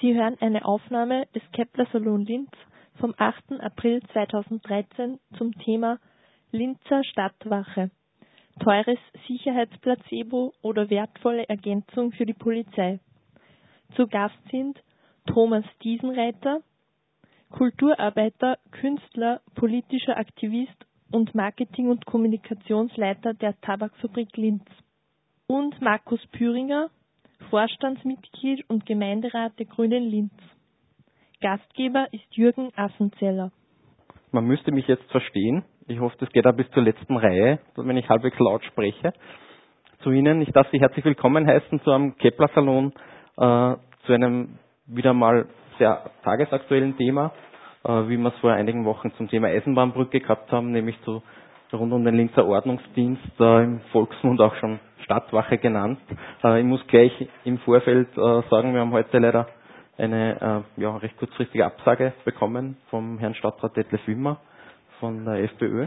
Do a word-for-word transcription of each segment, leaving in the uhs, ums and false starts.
Sie hören eine Aufnahme des Kepler Salon Linz vom achten April zweitausenddreizehn zum Thema Linzer Stadtwache. Teures Sicherheitsplacebo oder wertvolle Ergänzung für die Polizei. Zu Gast sind Thomas Diesenreiter, Kulturarbeiter, Künstler, politischer Aktivist und Marketing- und Kommunikationsleiter der Tabakfabrik Linz, und Markus Püringer, Vorstandsmitglied und Gemeinderat der Grünen Linz. Gastgeber ist Jürgen Affenzeller. Man müsste mich jetzt verstehen. Ich hoffe, das geht auch bis zur letzten Reihe, wenn ich halbwegs laut spreche. Zu Ihnen, ich darf Sie herzlich willkommen heißen zu einem Kepler-Salon, äh, zu einem wieder mal sehr tagesaktuellen Thema, äh, wie wir es vor einigen Wochen zum Thema Eisenbahnbrücke gehabt haben, nämlich zu rund um den Linzer Ordnungsdienst, äh, im Volksmund auch schon Stadtwache genannt. Äh, ich muss gleich im Vorfeld äh, sagen, wir haben heute leider eine äh, ja, recht kurzfristige Absage bekommen vom Herrn Stadtrat Detlef Wimmer von der FPÖ,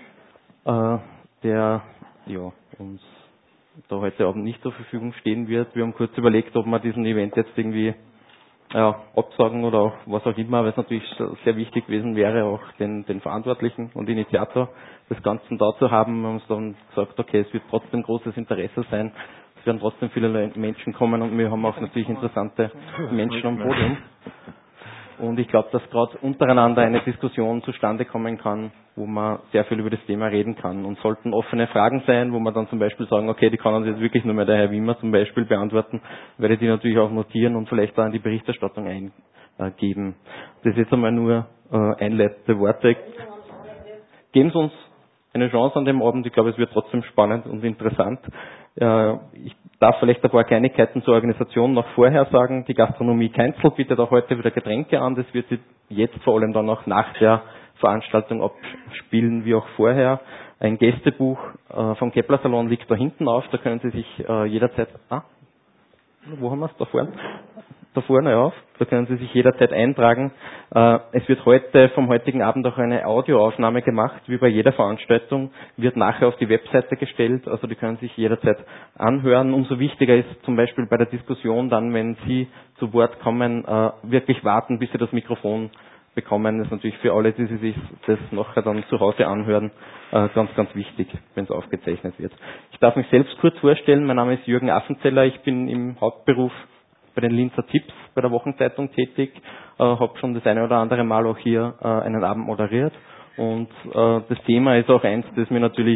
äh, der ja, uns da heute Abend nicht zur Verfügung stehen wird. Wir haben kurz überlegt, ob wir diesen Event jetzt irgendwie ja, absagen oder auch was auch immer, weil es natürlich sehr wichtig gewesen wäre, auch den, den Verantwortlichen und Initiator des Ganzen da zu haben. Wir haben uns dann gesagt, okay, es wird trotzdem großes Interesse sein, es werden trotzdem viele Menschen kommen und wir haben auch natürlich interessante Menschen am Podium. Und ich glaube, dass gerade untereinander eine Diskussion zustande kommen kann, wo man sehr viel über das Thema reden kann. Und sollten offene Fragen sein, wo man dann zum Beispiel sagen, okay, die kann uns jetzt wirklich nur mehr der Herr Wimmer zum Beispiel beantworten, werde ich die natürlich auch notieren und vielleicht auch in die Berichterstattung eingeben. Das ist jetzt einmal nur äh, einleitende Worte. Geben Sie uns eine Chance an dem Abend. Ich glaube, es wird trotzdem spannend und interessant. Äh, ich darf vielleicht ein paar Kleinigkeiten zur Organisation noch vorher sagen. Die Gastronomie Keinzel bietet auch heute wieder Getränke an. Das wird sie jetzt vor allem dann auch nach der Veranstaltung abspielen, wie auch vorher. Ein Gästebuch äh, vom Kepler Salon liegt da hinten auf. Da können Sie sich äh, jederzeit... Ah, wo haben wir es? Da vorne? Da vorne auf. Da können Sie sich jederzeit eintragen. Äh, es wird heute, vom heutigen Abend auch eine Audioaufnahme gemacht, wie bei jeder Veranstaltung, wird nachher auf die Webseite gestellt, also die können sich jederzeit anhören. Umso wichtiger ist zum Beispiel bei der Diskussion dann, wenn Sie zu Wort kommen, äh, wirklich warten, bis Sie das Mikrofon bekommen. Das ist natürlich für alle, die sich das nachher dann zu Hause anhören, äh, ganz, ganz wichtig, wenn es aufgezeichnet wird. Ich darf mich selbst kurz vorstellen. Mein Name ist Jürgen Affenzeller. Ich bin im Hauptberuf bei den Linzer Tipps bei der Wochenzeitung tätig, äh, habe schon das eine oder andere Mal auch hier äh, einen Abend moderiert und äh, das Thema ist auch eins, das mir natürlich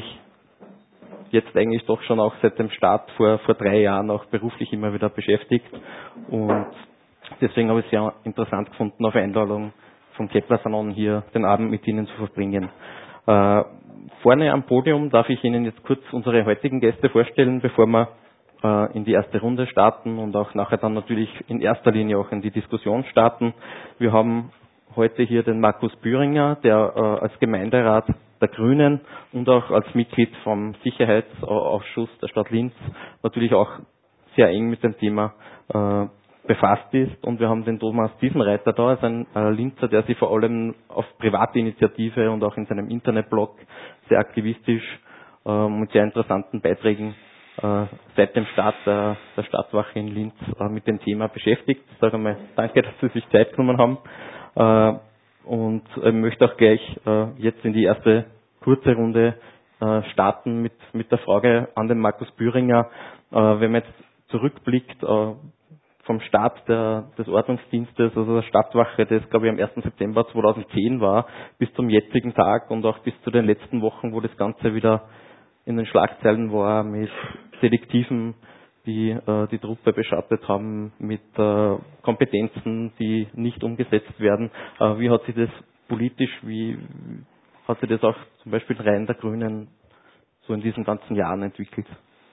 jetzt eigentlich doch schon auch seit dem Start vor vor drei Jahren auch beruflich immer wieder beschäftigt und deswegen habe ich es sehr interessant gefunden, auf Einladung vom Kepler Salon hier den Abend mit Ihnen zu verbringen. Äh, vorne am Podium darf ich Ihnen jetzt kurz unsere heutigen Gäste vorstellen, bevor wir in die erste Runde starten und auch nachher dann natürlich in erster Linie auch in die Diskussion starten. Wir haben heute hier den Markus Püringer, der äh, als Gemeinderat der Grünen und auch als Mitglied vom Sicherheitsausschuss der Stadt Linz natürlich auch sehr eng mit dem Thema äh, befasst ist. Und wir haben den Thomas Diesenreiter da, also ein äh, Linzer, der sich vor allem auf private Initiative und auch in seinem Internetblog sehr aktivistisch äh, mit sehr interessanten Beiträgen seit dem Start der, der Stadtwache in Linz äh, mit dem Thema beschäftigt. Ich sage einmal danke, dass Sie sich Zeit genommen haben äh, und äh, möchte auch gleich äh, jetzt in die erste kurze Runde äh, starten mit, mit der Frage an den Markus Püringer. Äh, wenn man jetzt zurückblickt äh, vom Start der, des Ordnungsdienstes, also der Stadtwache, das glaube ich am ersten September zweitausendzehn war, bis zum jetzigen Tag und auch bis zu den letzten Wochen, wo das Ganze wieder in den Schlagzeilen war mit Detektiven, die äh, die Truppe beschattet haben, mit äh, Kompetenzen, die nicht umgesetzt werden. Äh, wie hat sich das politisch, wie hat sich das auch zum Beispiel in Reihen der Grünen so in diesen ganzen Jahren entwickelt?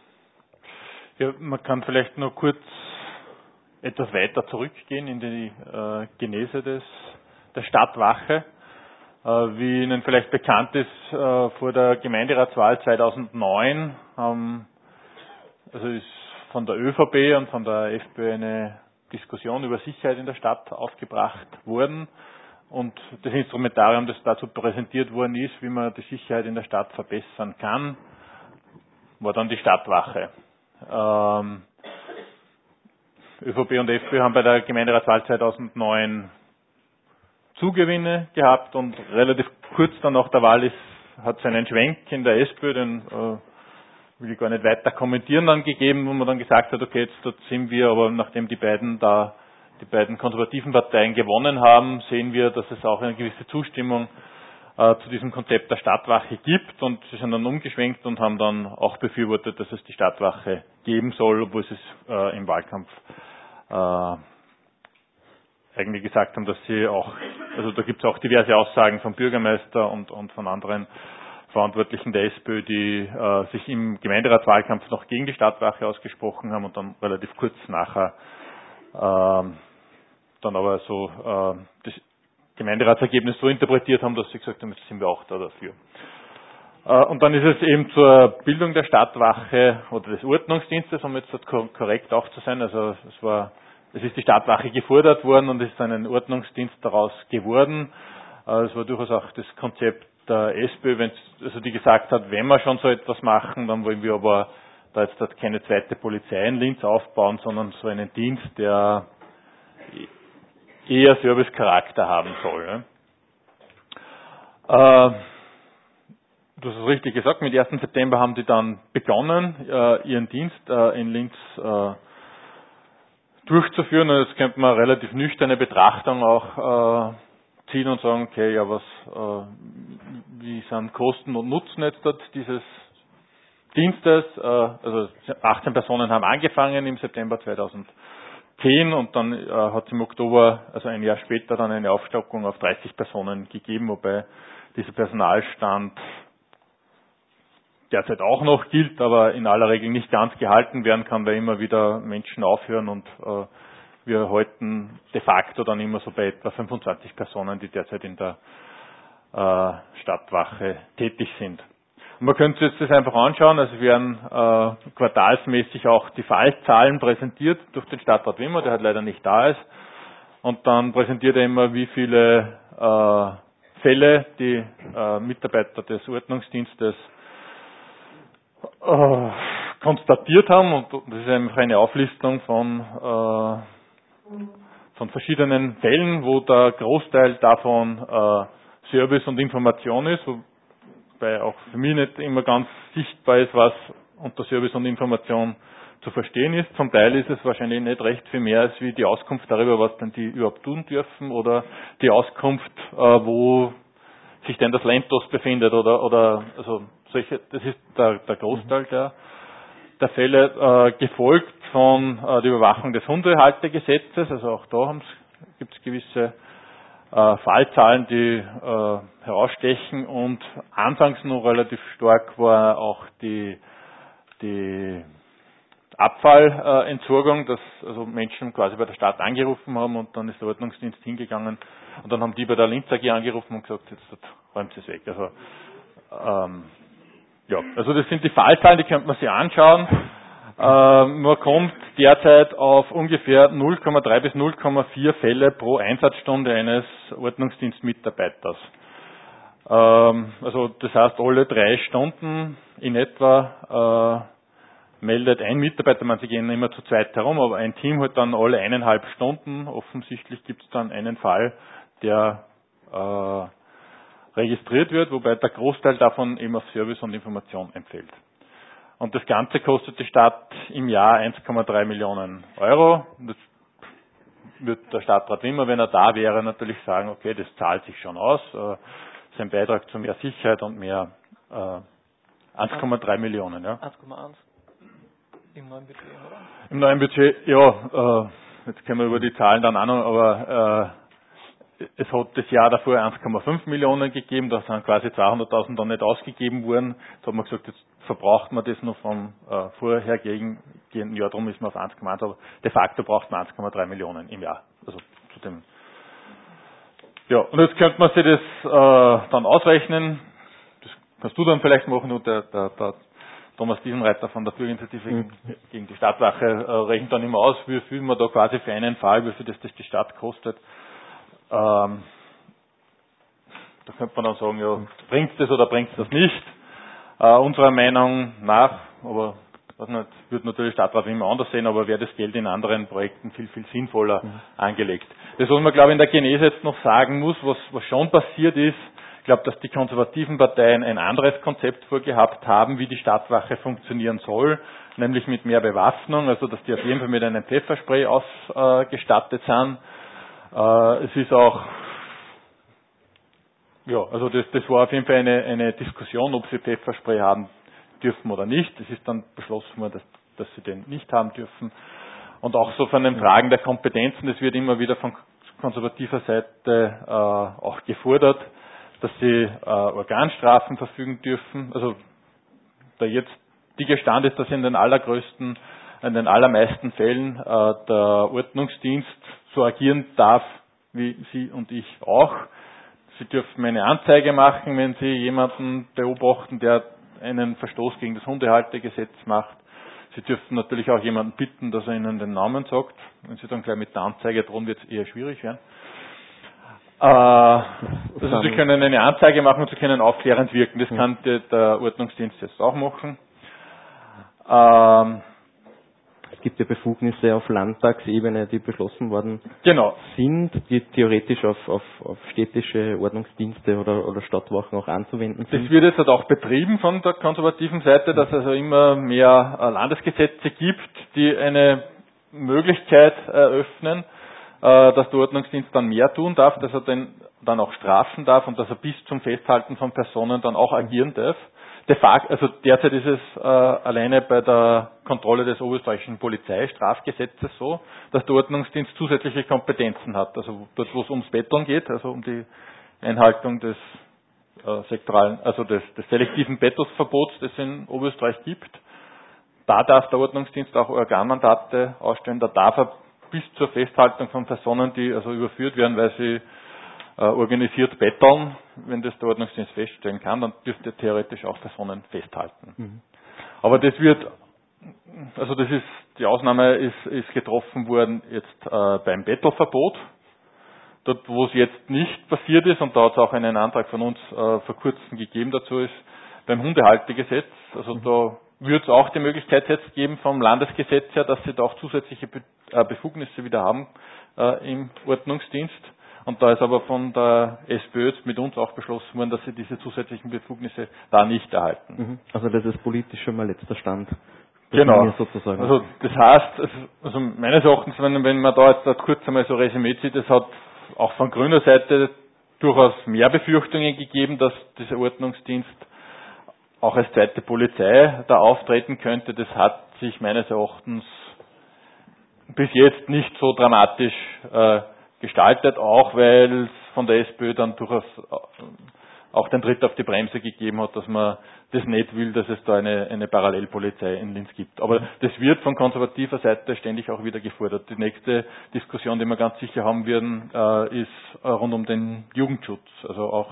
Ja, man kann vielleicht nur kurz etwas weiter zurückgehen in die äh, Genese des, der Stadtwache. Wie Ihnen vielleicht bekannt ist, vor der Gemeinderatswahl zweitausendneun ähm, also ist von der ÖVP und von der FPÖ eine Diskussion über Sicherheit in der Stadt aufgebracht worden. Und das Instrumentarium, das dazu präsentiert worden ist, wie man die Sicherheit in der Stadt verbessern kann, war dann die Stadtwache. Ähm, ÖVP und FPÖ haben bei der Gemeinderatswahl zweitausendneun Zugewinne gehabt und relativ kurz dann nach der Wahl ist, hat es einen Schwenk in der SPÖ, den äh, will ich gar nicht weiter kommentieren, dann gegeben, wo man dann gesagt hat, okay, jetzt dort sind wir, aber nachdem die beiden da, die beiden konservativen Parteien gewonnen haben, sehen wir, dass es auch eine gewisse Zustimmung äh, zu diesem Konzept der Stadtwache gibt, und sie sind dann umgeschwenkt und haben dann auch befürwortet, dass es die Stadtwache geben soll, obwohl sie es äh, im Wahlkampf äh, eigentlich gesagt haben, dass sie auch, also da gibt es auch diverse Aussagen vom Bürgermeister und, und von anderen Verantwortlichen der SPÖ, die äh, sich im Gemeinderatswahlkampf noch gegen die Stadtwache ausgesprochen haben und dann relativ kurz nachher äh, dann aber so äh, das Gemeinderatsergebnis so interpretiert haben, dass sie gesagt haben, jetzt sind wir auch da dafür. Äh, und dann ist es eben zur Bildung der Stadtwache oder des Ordnungsdienstes, um jetzt korrekt auch zu sein, also es war, es ist die Stadtwache gefordert worden und es ist ein Ordnungsdienst daraus geworden. Äh, es war durchaus auch das Konzept der SPÖ, wenn also die gesagt hat, wenn wir schon so etwas machen, dann wollen wir aber da jetzt halt keine zweite Polizei in Linz aufbauen, sondern so einen Dienst, der eher Servicecharakter haben soll. Ne? Äh, du hast es richtig gesagt, mit ersten September haben die dann begonnen, äh, ihren Dienst äh, in Linz äh, durchzuführen, und jetzt könnte man relativ nüchterne Betrachtung auch äh, ziehen und sagen, okay, ja, was, äh, wie sind Kosten und Nutzen jetzt dort dieses Dienstes? Äh, also achtzehn Personen haben angefangen im September zweitausendzehn und dann äh, hat es im Oktober, also ein Jahr später, dann eine Aufstockung auf dreißig Personen gegeben, wobei dieser Personalstand derzeit auch noch gilt, aber in aller Regel nicht ganz gehalten werden kann, weil immer wieder Menschen aufhören, und äh, wir halten de facto dann immer so bei etwa fünfundzwanzig Personen, die derzeit in der äh, Stadtwache tätig sind. Und man könnte sich jetzt das einfach anschauen, also werden äh, quartalsmäßig auch die Fallzahlen präsentiert durch den Stadtrat Wimmer, der halt leider nicht da ist, und dann präsentiert er immer, wie viele äh, Fälle die äh, Mitarbeiter des Ordnungsdienstes äh, konstatiert haben, und das ist einfach eine Auflistung von äh, von verschiedenen Fällen, wo der Großteil davon äh, Service und Information ist, wobei auch für mich nicht immer ganz sichtbar ist, was unter Service und Information zu verstehen ist. Zum Teil ist es wahrscheinlich nicht recht viel mehr als wie die Auskunft darüber, was denn die überhaupt tun dürfen, oder die Auskunft, äh, wo sich denn das Lentos befindet, oder oder also solche, das ist der, der Großteil der der Fälle, äh, gefolgt von äh, der Überwachung des Hundehaltergesetzes. Also auch da gibt es gewisse äh, Fallzahlen, die äh, herausstechen, und anfangs noch relativ stark war auch die, die Abfallentsorgung, dass also Menschen quasi bei der Stadt angerufen haben, und dann ist der Ordnungsdienst hingegangen und dann haben die bei der Linz A G angerufen und gesagt, jetzt räumt sie es weg. Also ähm, Ja, also das sind die Fallzahlen, die könnte man sich anschauen. Äh, man kommt derzeit auf ungefähr null Komma drei bis null Komma vier Fälle pro Einsatzstunde eines Ordnungsdienstmitarbeiters. Ähm, also das heißt, alle drei Stunden in etwa äh, meldet ein Mitarbeiter, man, sie gehen immer zu zweit herum, aber ein Team hat dann alle eineinhalb Stunden. Offensichtlich gibt es dann einen Fall, der äh, registriert wird, wobei der Großteil davon eben auf Service und Information empfiehlt. Und das Ganze kostet die Stadt im Jahr eins Komma drei Millionen Euro. Das wird der Stadtrat Wimmer, wenn er da wäre, natürlich sagen, okay, das zahlt sich schon aus. Das ist ein Beitrag zu mehr Sicherheit und mehr äh, eins Komma drei Millionen. Ja. eins Komma eins im neuen Budget, oder? Im neuen Budget, ja, äh, jetzt können wir über die Zahlen dann auch noch, aber äh, es hat das Jahr davor eins Komma fünf Millionen gegeben, da sind quasi zweihunderttausend dann nicht ausgegeben worden. Jetzt hat man gesagt, jetzt verbraucht man das noch vom äh, vorhergehenden Jahr, darum ist man auf eins Komma eins, aber de facto braucht man eins Komma drei Millionen im Jahr. Also zu dem. Ja, und jetzt könnte man sich das äh, dann ausrechnen. Das kannst du dann vielleicht machen, und der, der, der Thomas Diesenreiter von der Bürgerinitiative mhm. gegen die Stadtwache äh, rechnet dann immer aus, wie viel man da quasi für einen Fall, wie viel das, das die Stadt kostet. Ähm, da könnte man dann sagen, ja, bringt es das oder bringt es das nicht? Äh, unserer Meinung nach, aber was nicht, wird natürlich Stadtrat immer anders sehen, aber wäre das Geld in anderen Projekten viel, viel sinnvoller mhm. angelegt. Das, was man, glaube ich, in der Genese jetzt noch sagen muss, was, was schon passiert ist, ich glaube, dass die konservativen Parteien ein anderes Konzept vorgehabt haben, wie die Stadtwache funktionieren soll, nämlich mit mehr Bewaffnung, also dass die auf jeden Fall mit einem Pfefferspray ausgestattet sind. Äh, es ist auch, ja, also das, das war auf jeden Fall eine, eine Diskussion, ob sie Pfefferspray haben dürfen oder nicht. Es ist dann beschlossen worden, dass, dass sie den nicht haben dürfen. Und auch so von den Fragen der Kompetenzen, das wird immer wieder von konservativer Seite äh, auch gefordert, dass sie äh, Organstrafen verfügen dürfen. Also der jetzige Stand ist, dass in den allergrößten, in den allermeisten Fällen äh, der Ordnungsdienst so agieren darf, wie Sie und ich auch. Sie dürfen eine Anzeige machen, wenn Sie jemanden beobachten, der einen Verstoß gegen das Hundehaltergesetz macht. Sie dürfen natürlich auch jemanden bitten, dass er Ihnen den Namen sagt. Wenn Sie dann gleich mit der Anzeige drohen, wird es eher schwierig werden. Äh, also Sie können eine Anzeige machen und Sie können aufklärend wirken. Das kann der, der Ordnungsdienst jetzt auch machen. Ähm, es gibt ja Befugnisse auf Landtagsebene, die beschlossen worden genau. sind, die theoretisch auf, auf, auf städtische Ordnungsdienste oder, oder Stadtwachen auch anzuwenden sind. Das wird jetzt halt auch betrieben von der konservativen Seite, dass es also immer mehr Landesgesetze gibt, die eine Möglichkeit eröffnen, dass der Ordnungsdienst dann mehr tun darf, dass er den dann auch strafen darf und dass er bis zum Festhalten von Personen dann auch agieren darf. De facto, also derzeit ist es äh, alleine bei der Kontrolle des oberösterreichischen Polizeistrafgesetzes so, dass der Ordnungsdienst zusätzliche Kompetenzen hat. Also dort, wo es ums Betteln geht, also um die Einhaltung des äh, sektoralen, also des, des selektiven Bettelsverbots, das es in Oberösterreich gibt, da darf der Ordnungsdienst auch Organmandate ausstellen, da darf er bis zur Festhaltung von Personen, die also überführt werden, weil sie äh, organisiert betteln, wenn das der Ordnungsdienst feststellen kann, dann dürfte er theoretisch auch Personen festhalten. Mhm. Aber das wird, also das ist, die Ausnahme ist, ist getroffen worden jetzt äh, beim Bettelverbot. Dort, wo es jetzt nicht passiert ist, und da hat es auch einen Antrag von uns äh, vor kurzem gegeben dazu, ist beim Hundehaltegesetz. Also mhm. da wird es auch die Möglichkeit jetzt geben vom Landesgesetz her, dass sie da auch zusätzliche Be äh, Befugnisse wieder haben äh, im Ordnungsdienst. Und da ist aber von der SPÖ jetzt mit uns auch beschlossen worden, dass sie diese zusätzlichen Befugnisse da nicht erhalten. Mhm. Also das ist politisch schon mal letzter Stand. Genau. Sozusagen. Also das heißt, also meines Erachtens, wenn, wenn man da jetzt kurz einmal so Resümee zieht, es hat auch von grüner Seite durchaus mehr Befürchtungen gegeben, dass dieser Ordnungsdienst auch als zweite Polizei da auftreten könnte. Das hat sich meines Erachtens bis jetzt nicht so dramatisch äh, gestaltet, auch weil es von der SPÖ dann durchaus auch den Tritt auf die Bremse gegeben hat, dass man das nicht will, dass es da eine, eine Parallelpolizei in Linz gibt. Aber das wird von konservativer Seite ständig auch wieder gefordert. Die nächste Diskussion, die wir ganz sicher haben werden, äh, ist äh, rund um den Jugendschutz. Also auch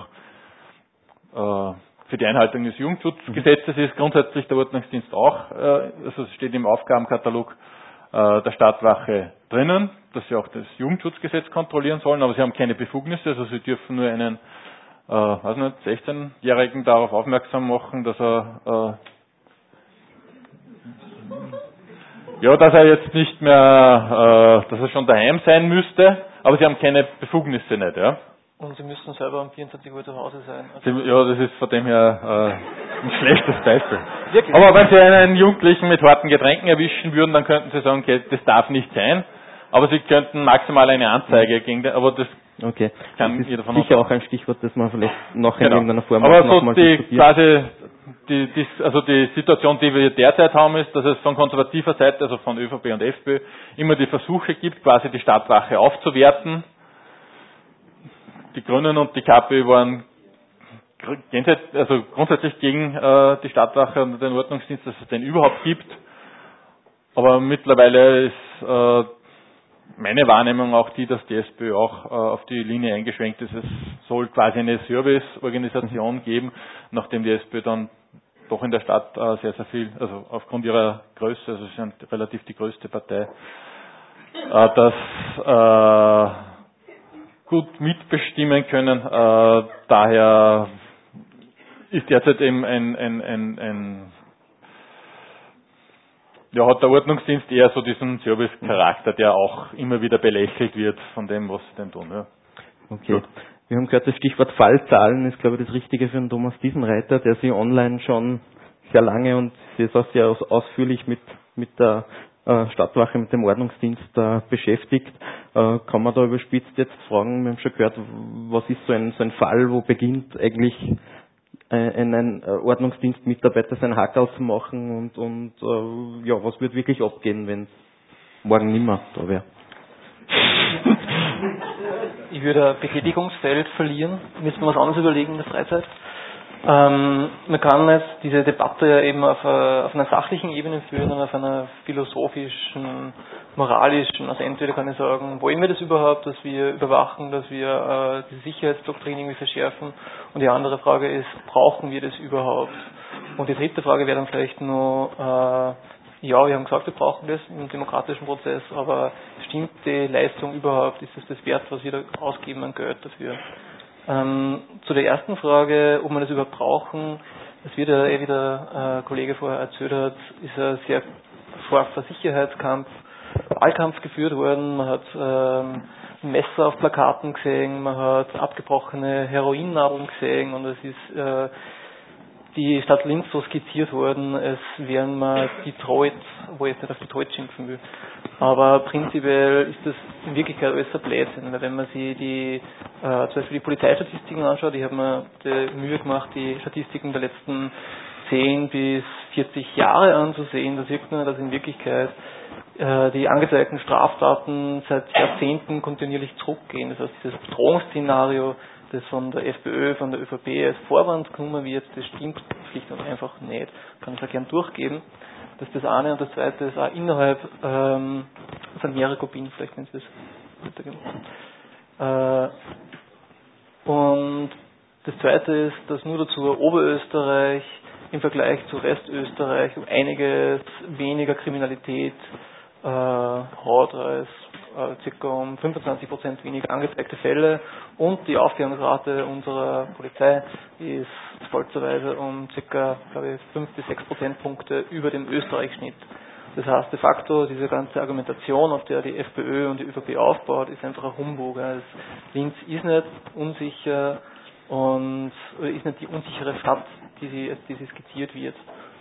äh, für die Einhaltung des Jugendschutzgesetzes ist grundsätzlich der Ordnungsdienst auch, äh, also es steht im Aufgabenkatalog äh, der Stadtwache drinnen, dass sie auch das Jugendschutzgesetz kontrollieren sollen, aber sie haben keine Befugnisse, also sie dürfen nur einen äh, weiß nicht, sechzehnjährigen darauf aufmerksam machen, dass er äh, ja, dass er jetzt nicht mehr, äh, dass er schon daheim sein müsste, aber sie haben keine Befugnisse nicht, ja. Und sie müssten selber um vierundzwanzig Uhr zu Hause sein. Also sie, ja, das ist von dem her äh, ein schlechtes Beispiel. Wirklich? Aber wenn Sie einen Jugendlichen mit harten Getränken erwischen würden, dann könnten Sie sagen, okay, das darf nicht sein, aber Sie könnten maximal eine Anzeige gegen den, aber das okay. kann das jeder von uns. Sicher uns auch ein Stichwort, das man vielleicht noch in genau. irgendeiner Form aber noch so mal die, diskutiert. quasi die, die, also die Situation, die wir derzeit haben, ist, dass es von konservativer Seite, also von ÖVP und FPÖ, immer die Versuche gibt, quasi die Stadtwache aufzuwerten. Die Grünen und die KPÖ waren also grundsätzlich gegen äh, die Stadtwache und den Ordnungsdienst, dass es den überhaupt gibt. Aber mittlerweile ist äh, meine Wahrnehmung auch die, dass die SPÖ auch äh, auf die Linie eingeschwenkt ist. Es soll quasi eine Serviceorganisation geben, nachdem die SPÖ dann doch in der Stadt äh, sehr, sehr viel, also aufgrund ihrer Größe, also sie sind relativ die größte Partei, äh, dass äh, gut mitbestimmen können. Äh, daher ist derzeit eben ein, ein, ein, ein ja, hat der Ordnungsdienst eher so diesen Service-Charakter, der auch immer wieder belächelt wird von dem, was sie denn tun. Ja. Okay. Gut. Wir haben gehört, das Stichwort Fallzahlen ist, glaube ich, das Richtige für den Thomas Diesenreiter, der sich online schon sehr lange und sie ist auch sehr aus, ausführlich mit, mit der äh, Stadtwache, mit dem Ordnungsdienst äh, beschäftigt. Äh, kann man da überspitzt jetzt fragen, wir haben schon gehört, was ist so ein, so ein Fall, wo beginnt eigentlich äh, ein, ein Ordnungsdienstmitarbeiter seinen Hackerl zu machen und, und äh, ja, was wird wirklich abgehen, wenn es morgen nimmer da wäre? Ich würde ein Betätigungsfeld verlieren, müssen wir was anderes überlegen in der Freizeit. Ähm, man kann jetzt diese Debatte ja eben auf, a, auf einer sachlichen Ebene führen und auf einer philosophischen, moralischen. Also entweder kann ich sagen, wollen wir das überhaupt, dass wir überwachen, dass wir äh, die Sicherheitsdoktrin irgendwie verschärfen, und die andere Frage ist, brauchen wir das überhaupt? Und die dritte Frage wäre dann vielleicht nur, äh, ja, wir haben gesagt, wir brauchen das im demokratischen Prozess, aber stimmt die Leistung überhaupt? Ist es das wert, was wir da ausgeben an Geld dafür? Ähm, zu der ersten Frage, ob wir das überhaupt brauchen, das wird ja eh, wie der äh, Kollege vorher erzählt hat, ist ein sehr scharfer Sicherheitskampf, Wahlkampf geführt worden. Man hat ähm, Messer auf Plakaten gesehen, man hat abgebrochene Heroinnadeln gesehen, und es ist äh, die Stadt Linz so skizziert worden, als wären wir Detroit, wo ich jetzt nicht auf Detroit schimpfen will. Aber prinzipiell ist das in Wirklichkeit alles ein Blödsinn, weil wenn man sich die, äh, zum Beispiel die Polizeistatistiken anschaut, ich habe mir die Mühe gemacht, die Statistiken der letzten zehn bis vierzig Jahre anzusehen, da sieht man, dass in Wirklichkeit äh, die angezeigten Straftaten seit Jahrzehnten kontinuierlich zurückgehen. Das heißt, dieses Bedrohungsszenario, das von der FPÖ, von der ÖVP als Vorwand genommen wird, das stimmt schlicht und einfach nicht. Kann ich auch gern durchgeben. Das ist das eine, und das zweite ist auch innerhalb ähm, von mehreren Kopien, vielleicht wenn Sie das weitergeben. Äh, und das zweite ist, dass nur dazu Oberösterreich im Vergleich zu Restösterreich um einiges weniger Kriminalität äh, hat als äh, circa um fünfundzwanzig Prozent weniger angezeigte Fälle, und die Aufklärungsrate unserer Polizei ist stolzerweise um circa, glaube ich, fünf bis sechs Prozentpunkte über dem Österreich-Schnitt. Das heißt, de facto, diese ganze Argumentation, auf der die FPÖ und die ÖVP aufbaut, ist einfach ein Humbug. Also Linz ist nicht unsicher und ist nicht die unsichere Stadt, die sie, die sie skizziert wird.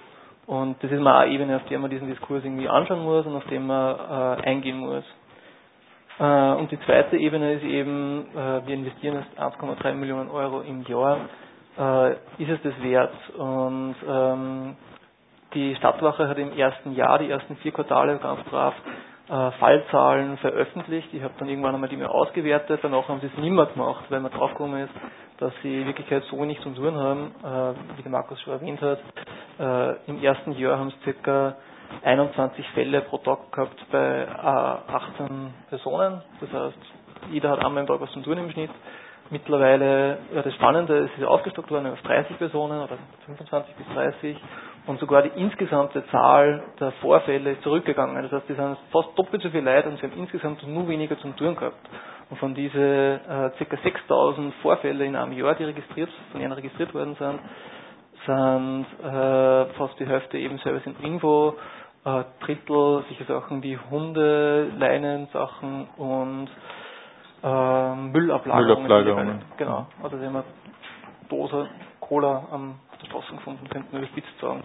Und das ist mal eine Ebene, auf der man diesen Diskurs irgendwie anschauen muss und auf den man äh, eingehen muss. Äh, und die zweite Ebene ist eben, äh, wir investieren jetzt eins Komma drei Millionen Euro im Jahr. Äh, ist es das wert? Und ähm, die Stadtwache hat im ersten Jahr, die ersten vier Quartale ganz brav äh, Fallzahlen veröffentlicht. Ich habe dann irgendwann einmal die mir ausgewertet, danach haben sie es nicht mehr gemacht, weil man draufgekommen ist, dass sie in Wirklichkeit so nichts zu tun haben, äh, wie der Markus schon erwähnt hat. Äh, Im ersten Jahr haben es ca. einundzwanzig Fälle pro Tag gehabt bei äh, achtzehn Personen. Das heißt, jeder hat einmal im Tag was zu tun im Schnitt. Mittlerweile, ja, das Spannende, es ist aufgestockt worden auf dreißig Personen oder fünfundzwanzig bis dreißig, und sogar die insgesamte Zahl der Vorfälle ist zurückgegangen. Das heißt, die sind fast doppelt so viel Leute und sie haben insgesamt nur weniger zum Tun gehabt. Und von diesen äh, ca. sechstausend Vorfälle in einem Jahr, die registriert, von ihnen registriert worden sind, sind äh, fast die Hälfte eben Service und Info, äh, Drittel solche Sachen wie Hunde, Leinensachen und äh, Müllablagerungen. Müllablagerungen. Genau. Also sie haben eine Dose Cola am Straßen gefunden, könnten wir spitz sagen.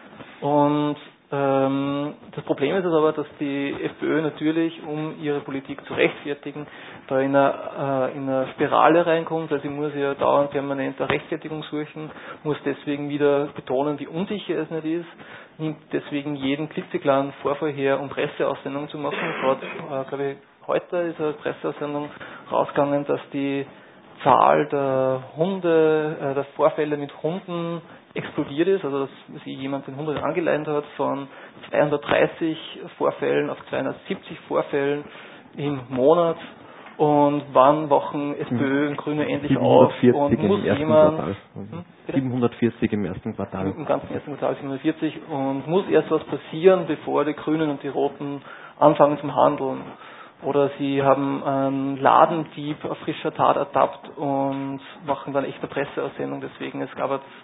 Und ähm, das Problem ist es aber, dass die FPÖ natürlich, um ihre Politik zu rechtfertigen, da in einer, äh, in einer Spirale reinkommt, also sie muss ja dauernd permanent eine Rechtfertigung suchen, muss deswegen wieder betonen, wie unsicher es nicht ist, nimmt deswegen jeden klitzekleinen Vorfall her, um Presseaussendungen zu machen. Gerade, äh, glaube ich, heute ist eine Presseaussendung rausgegangen, dass die Zahl der Hunde, äh, der Vorfälle mit Hunden explodiert ist, also dass sich jemand den Hund angeleint hat, von zweihundertdreißig Vorfällen auf zweihundertsiebzig Vorfällen im Monat. Und wann wachen SPÖ und Grüne endlich auf und muss jemand hm, siebenhundertvierzig im ersten Quartal. Im ganzen ersten Quartal siebenhundertvierzig, und muss erst was passieren, bevor die Grünen und die Roten anfangen zum Handeln. Oder sie haben einen Ladendieb auf frischer Tat ertappt und machen dann echte Presseaussendung. Deswegen, es gab jetzt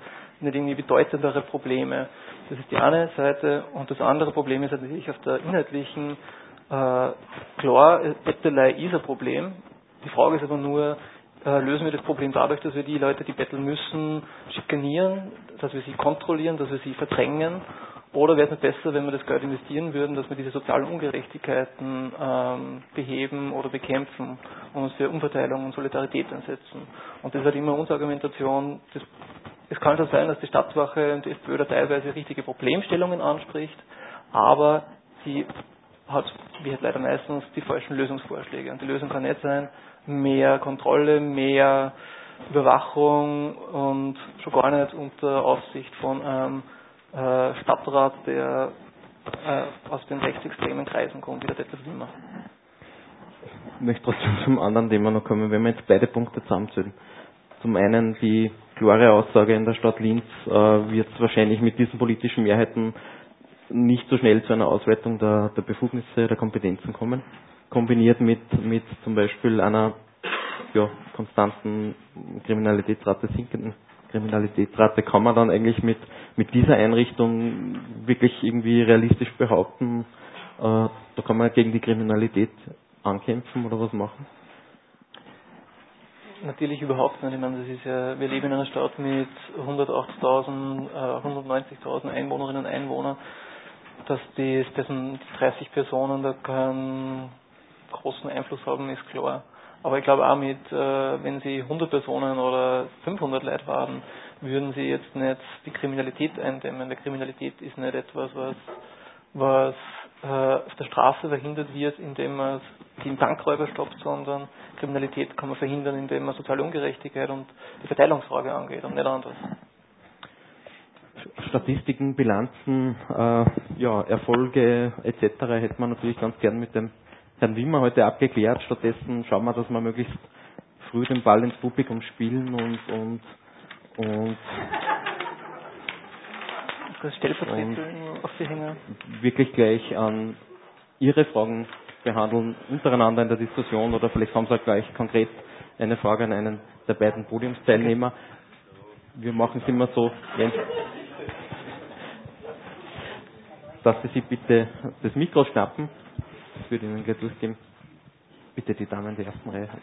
nicht irgendwie bedeutendere Probleme. Das ist die eine Seite. Und das andere Problem ist natürlich auf der inhaltlichen, äh, klar, Bettelei ist ein Problem. Die Frage ist aber nur, äh, lösen wir das Problem dadurch, dass wir die Leute, die betteln müssen, schikanieren, dass wir sie kontrollieren, dass wir sie verdrängen? Oder wäre es nicht besser, wenn wir das Geld investieren würden, dass wir diese sozialen Ungerechtigkeiten ähm, beheben oder bekämpfen und uns für Umverteilung und Solidarität einsetzen? Und das ist halt immer unsere Argumentation. Das, es kann schon sein, dass die Stadtwache und die FPÖ da teilweise richtige Problemstellungen anspricht, aber sie hat, wie halt leider meistens, die falschen Lösungsvorschläge. Und die Lösung kann nicht sein, mehr Kontrolle, mehr Überwachung und schon gar nicht unter Aufsicht von einem äh, Stadtrat, der äh, aus den rechtsextremen Kreisen kommt, wie der Detlef Wimmer. Ich möchte trotzdem zum anderen Thema noch kommen, wenn wir jetzt beide Punkte zusammenzählen. Zum einen die klare Aussage in der Stadt Linz, äh, wird es wahrscheinlich mit diesen politischen Mehrheiten nicht so schnell zu einer Ausweitung der, der Befugnisse, der Kompetenzen kommen. Kombiniert mit, mit zum Beispiel einer ja, konstanten Kriminalitätsrate, sinkenden Kriminalitätsrate, kann man dann eigentlich mit, mit dieser Einrichtung wirklich irgendwie realistisch behaupten, äh, da kann man gegen die Kriminalität ankämpfen oder was machen? Natürlich überhaupt nicht. Ich meine, das ist ja, wir leben in einer Stadt mit hundertachtzigtausend, äh, hundertneunzigtausend Einwohnerinnen und Einwohnern, dass die, dessen dreißig Personen da keinen großen Einfluss haben, ist klar. Aber ich glaube auch mit, äh, wenn sie hundert Personen oder fünfhundert Leute waren, würden sie jetzt nicht die Kriminalität eindämmen. Die Kriminalität ist nicht etwas, was, was äh, auf der Straße verhindert wird, indem man den Bankräuber stoppt, sondern Kriminalität kann man verhindern, indem man soziale Ungerechtigkeit und die Verteilungsfrage angeht und nicht anders. Statistiken, Bilanzen, äh, ja, Erfolge et cetera hätte man natürlich ganz gern mit dem Herrn Wimmer heute abgeklärt. Stattdessen schauen wir, dass wir möglichst früh den Ball ins Publikum spielen und und und, das stellvertretend auf die Hänge. Wirklich gleich an Ihre Fragen behandeln, untereinander in der Diskussion, oder vielleicht haben Sie auch gleich konkret eine Frage an einen der beiden Podiumsteilnehmer. Wir machen es immer so, Jens, dass Sie sich bitte das Mikro schnappen. Ich würde Ihnen gleich durchgeben. Bitte die Damen der ersten Reihe.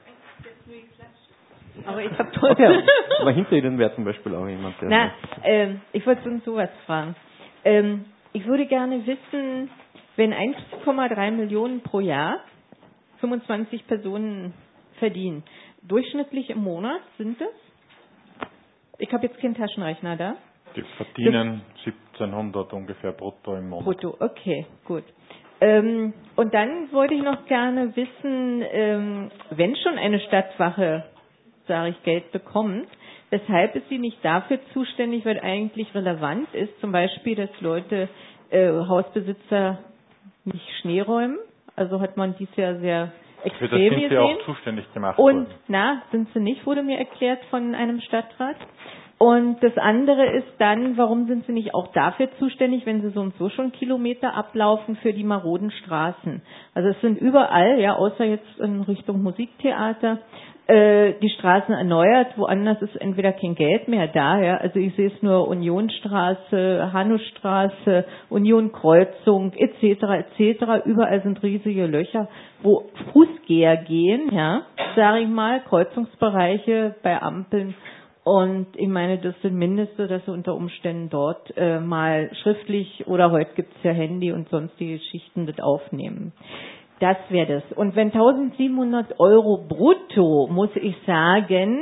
Aber ich habe trotzdem. Okay. Aber hinter Ihnen wäre zum Beispiel auch jemand, der... Na, ähm, ich wollte uns sowas fragen. Ähm, ich würde gerne wissen, wenn eins Komma drei Millionen pro Jahr fünfundzwanzig Personen verdienen, durchschnittlich im Monat sind es? Ich habe jetzt keinen Taschenrechner da. Die verdienen siebzehnhundert ungefähr brutto im Monat. Brutto, okay, gut. Ähm, und dann wollte ich noch gerne wissen, ähm, wenn schon eine Stadtwache, sage ich, Geld bekommt, weshalb ist sie nicht dafür zuständig, weil eigentlich relevant ist, zum Beispiel, dass Leute, äh, Hausbesitzer nicht Schnee räumen, also hat man dies Jahr sehr extrem gesehen. Für das sind sie auch zuständig gemacht Und, worden. na, sind sie nicht, wurde mir erklärt von einem Stadtrat. Und das andere ist dann, warum sind sie nicht auch dafür zuständig, wenn sie so und so schon Kilometer ablaufen für die maroden Straßen? Also es sind überall, ja, außer jetzt in Richtung Musiktheater, äh, die Straßen erneuert, woanders ist entweder kein Geld mehr da, ja, also ich sehe es nur Unionstraße, Hanusstraße, Unionkreuzung, et cetera, et cetera, überall sind riesige Löcher, wo Fußgänger gehen, ja, sage ich mal, Kreuzungsbereiche bei Ampeln. Und ich meine, das sind Mindeste, dass sie unter Umständen dort äh, mal schriftlich oder heute gibt's ja Handy und sonstige Geschichten das aufnehmen. Das wäre das. Und wenn eintausendsiebenhundert Euro brutto, muss ich sagen,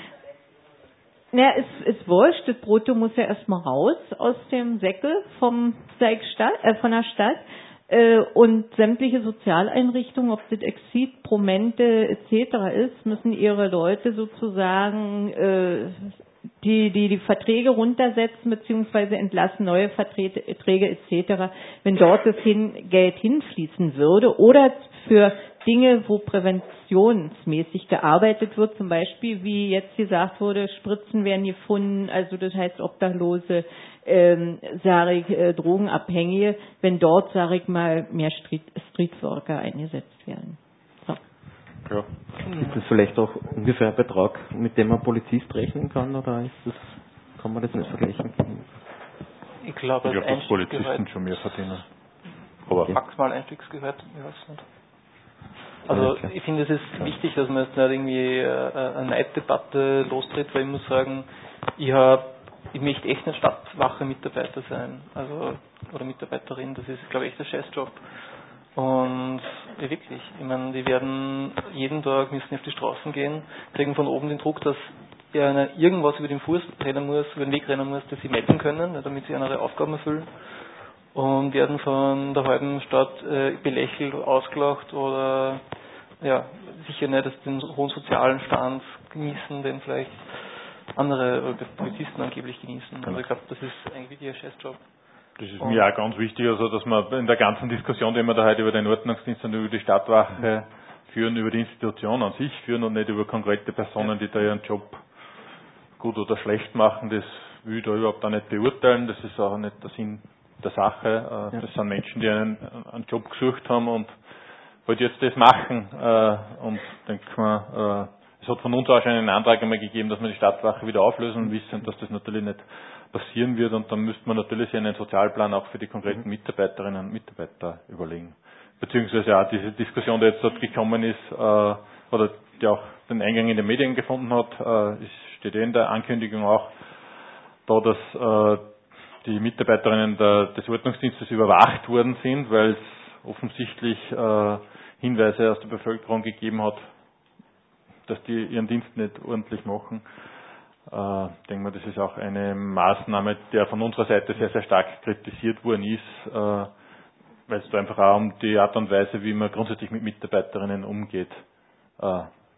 na, es ist wurscht, das Brutto muss ja erstmal raus aus dem Säckel vom Stadt, äh, von der Stadt. Und sämtliche Sozialeinrichtungen, ob das Exit, Promente et cetera ist, müssen ihre Leute sozusagen äh, die, die die Verträge runtersetzen bzw. entlassen neue Verträge et cetera. Wenn dort das hin, Geld hinfließen würde oder für Dinge, wo präventionsmäßig gearbeitet wird, zum Beispiel, wie jetzt gesagt wurde, Spritzen werden gefunden, also das heißt Obdachlose, ähm, sage ich, äh, Drogenabhängige, wenn dort, sage ich mal, mehr Street, Streetworker eingesetzt werden. So. Ja. Ist das vielleicht auch ungefähr ein Betrag, mit dem ein Polizist rechnen kann, oder ist das kann man das nicht vergleichen. Ich glaube, ich glaub, dass Polizisten schon mehr verdienen. Aber okay. Maximal Einstiegsgehalt, ich weiß nicht. Also ich finde, es ist wichtig, dass man jetzt nicht irgendwie eine Neiddebatte lostritt, weil ich muss sagen, ich habe, ich möchte echt ein Stadtwache-Mitarbeiter sein, also oder Mitarbeiterin, das ist, glaube ich, echt ein Scheißjob. Und ja, wirklich, ich meine, die werden jeden Tag müssen auf die Straßen gehen, kriegen von oben den Druck, dass er irgendwas über den Fuß rennen muss, über den Weg rennen muss, dass sie melden können, damit sie ihre Aufgaben erfüllen. Und werden von der halben Stadt äh, belächelt, ausgelacht oder ja, sicher nicht dass den hohen sozialen Stand genießen, den vielleicht andere oder Polizisten angeblich genießen. Also ich glaube, das ist eigentlich wirklich ein Scheißjob. Das ist und mir auch ganz wichtig, also dass man in der ganzen Diskussion, die wir da heute über den Ordnungsdienst und über die Stadtwache führen, über die Institution an sich führen und nicht über konkrete Personen, die da ihren Job gut oder schlecht machen, das will ich da überhaupt auch nicht beurteilen, das ist auch nicht der Sinn der Sache. Das sind Menschen, die einen, einen Job gesucht haben und halt jetzt das machen. Und denke mal, es hat von uns auch schon einen Antrag einmal gegeben, dass wir die Stadtwache wieder auflösen und wissen, dass das natürlich nicht passieren wird. Und dann müsste man natürlich einen Sozialplan auch für die konkreten Mitarbeiterinnen und Mitarbeiter überlegen. Beziehungsweise auch diese Diskussion, die jetzt dort gekommen ist, oder die auch den Eingang in den Medien gefunden hat, es steht eh in der Ankündigung auch da, dass die Mitarbeiterinnen der, des Ordnungsdienstes überwacht worden sind, weil es offensichtlich äh, Hinweise aus der Bevölkerung gegeben hat, dass die ihren Dienst nicht ordentlich machen. Äh, ich denke mal, das ist auch eine Maßnahme, die von unserer Seite sehr, sehr stark kritisiert worden ist, äh, weil es da einfach auch um die Art und Weise, wie man grundsätzlich mit Mitarbeiterinnen umgeht. Äh,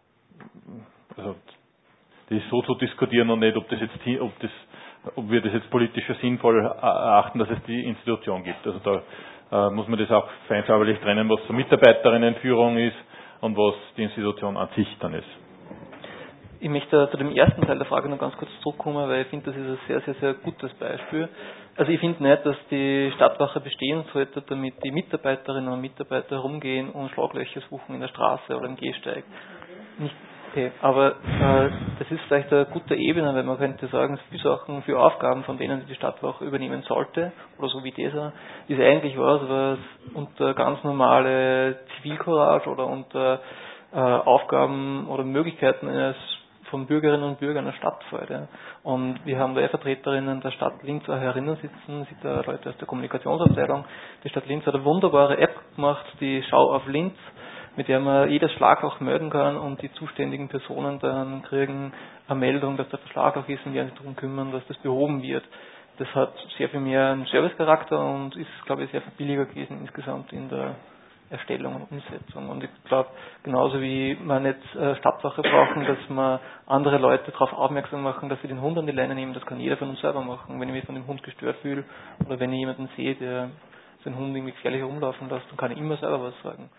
also das so zu diskutieren und nicht, ob das jetzt, ob das ob wir das jetzt politisch für sinnvoll erachten, dass es die Institution gibt. Also da äh, muss man das auch fein säuberlich trennen, was so Mitarbeiterinnenführung ist und was die Institution an sich dann ist. Ich möchte zu dem ersten Teil der Frage noch ganz kurz zurückkommen, weil ich finde, das ist ein sehr, sehr, sehr gutes Beispiel. Also ich finde nicht, dass die Stadtwache bestehen sollte, damit die Mitarbeiterinnen und Mitarbeiter herumgehen und Schlaglöcher suchen in der Straße oder im Gehsteig. Nicht Okay, aber äh, das ist vielleicht eine gute Ebene, weil man könnte sagen, für Sachen, für Aufgaben, von denen die Stadtwache übernehmen sollte, oder so wie dieser, ist eigentlich was, was unter ganz normale Zivilcourage oder unter äh, Aufgaben oder Möglichkeiten eines von Bürgerinnen und Bürgern einer Stadt fällt. Ja. Und wir haben da Vertreterinnen der Stadt Linz auch herinnen sitzen, sind da Leute aus der Kommunikationsabteilung. Die Stadt Linz hat eine wunderbare App gemacht, die Schau auf Linz, mit der man jedes Schlagloch melden kann und die zuständigen Personen dann kriegen eine Meldung, dass das Schlagloch ist und werden sich darum kümmern, dass das behoben wird. Das hat sehr viel mehr einen Servicecharakter und ist, glaube ich, sehr viel billiger gewesen insgesamt in der Erstellung und Umsetzung. Und ich glaube, genauso wie man nicht Stadtwache brauchen, dass man andere Leute darauf aufmerksam machen, dass sie den Hund an die Leine nehmen, das kann jeder von uns selber machen. Wenn ich mich von dem Hund gestört fühle oder wenn ich jemanden sehe, der seinen Hund irgendwie gefährlich herumlaufen lässt, dann kann ich immer selber was sagen.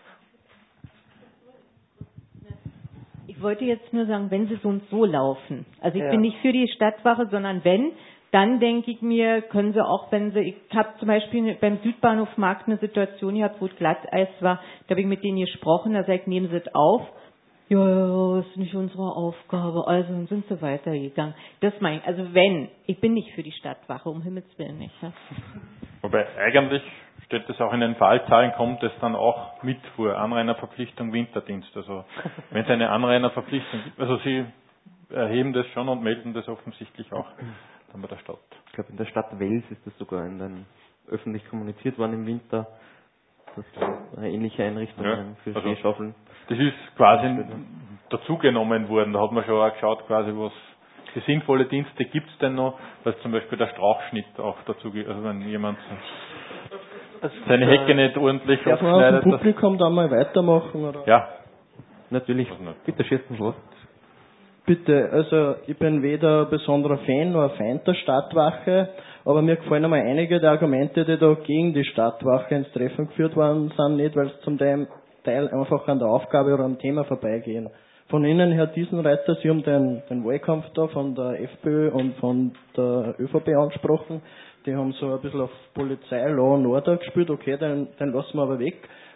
Ich wollte jetzt nur sagen, wenn sie so und so laufen. Also ich ja. bin nicht für die Stadtwache, sondern wenn, dann denke ich mir, können sie auch, wenn sie, ich habe zum Beispiel beim Südbahnhof Markt eine Situation gehabt, wo es Glatteis war, da habe ich mit denen gesprochen, da sage ich, nehmen Sie es auf. Ja, ja, das ist nicht unsere Aufgabe, also dann sind sie weitergegangen. Das meine ich, also wenn, ich bin nicht für die Stadtwache, um Himmels Willen nicht. Ja. Wobei eigentlich steht das auch in den Fallzahlen, kommt es dann auch mit vor, Anrainerverpflichtung, Winterdienst. Also wenn es eine Anrainerverpflichtung gibt, also Sie erheben das schon und melden das offensichtlich auch dann bei der Stadt. Ich glaube, in der Stadt Wels ist das sogar in den, öffentlich kommuniziert worden im Winter, dass eine ähnliche Einrichtung ja, für also Schneeschaufeln. Das ist quasi dazugenommen worden, da hat man schon auch geschaut, quasi was für sinnvolle Dienste gibt es denn noch, was zum Beispiel der Strauchschnitt auch dazu, also wenn jemand seine Hecke nicht ordentlich darf man aus dem Publikum da mal weitermachen? Oder? Ja, natürlich. Bitte schießen Sie los. Bitte, also ich bin weder ein besonderer Fan noch ein Feind der Stadtwache, aber mir gefallen einmal einige der Argumente, die da gegen die Stadtwache ins Treffen geführt worden sind, nicht, weil es zum Teil einfach an der Aufgabe oder am Thema vorbeigehen. Von Ihnen, Herr Diesenreiter, Sie haben den, den Wahlkampf da von der FPÖ und von der ÖVP angesprochen. Die haben so ein bisschen auf Polizei, Law and Order gespielt, okay, den, den lassen wir aber weg.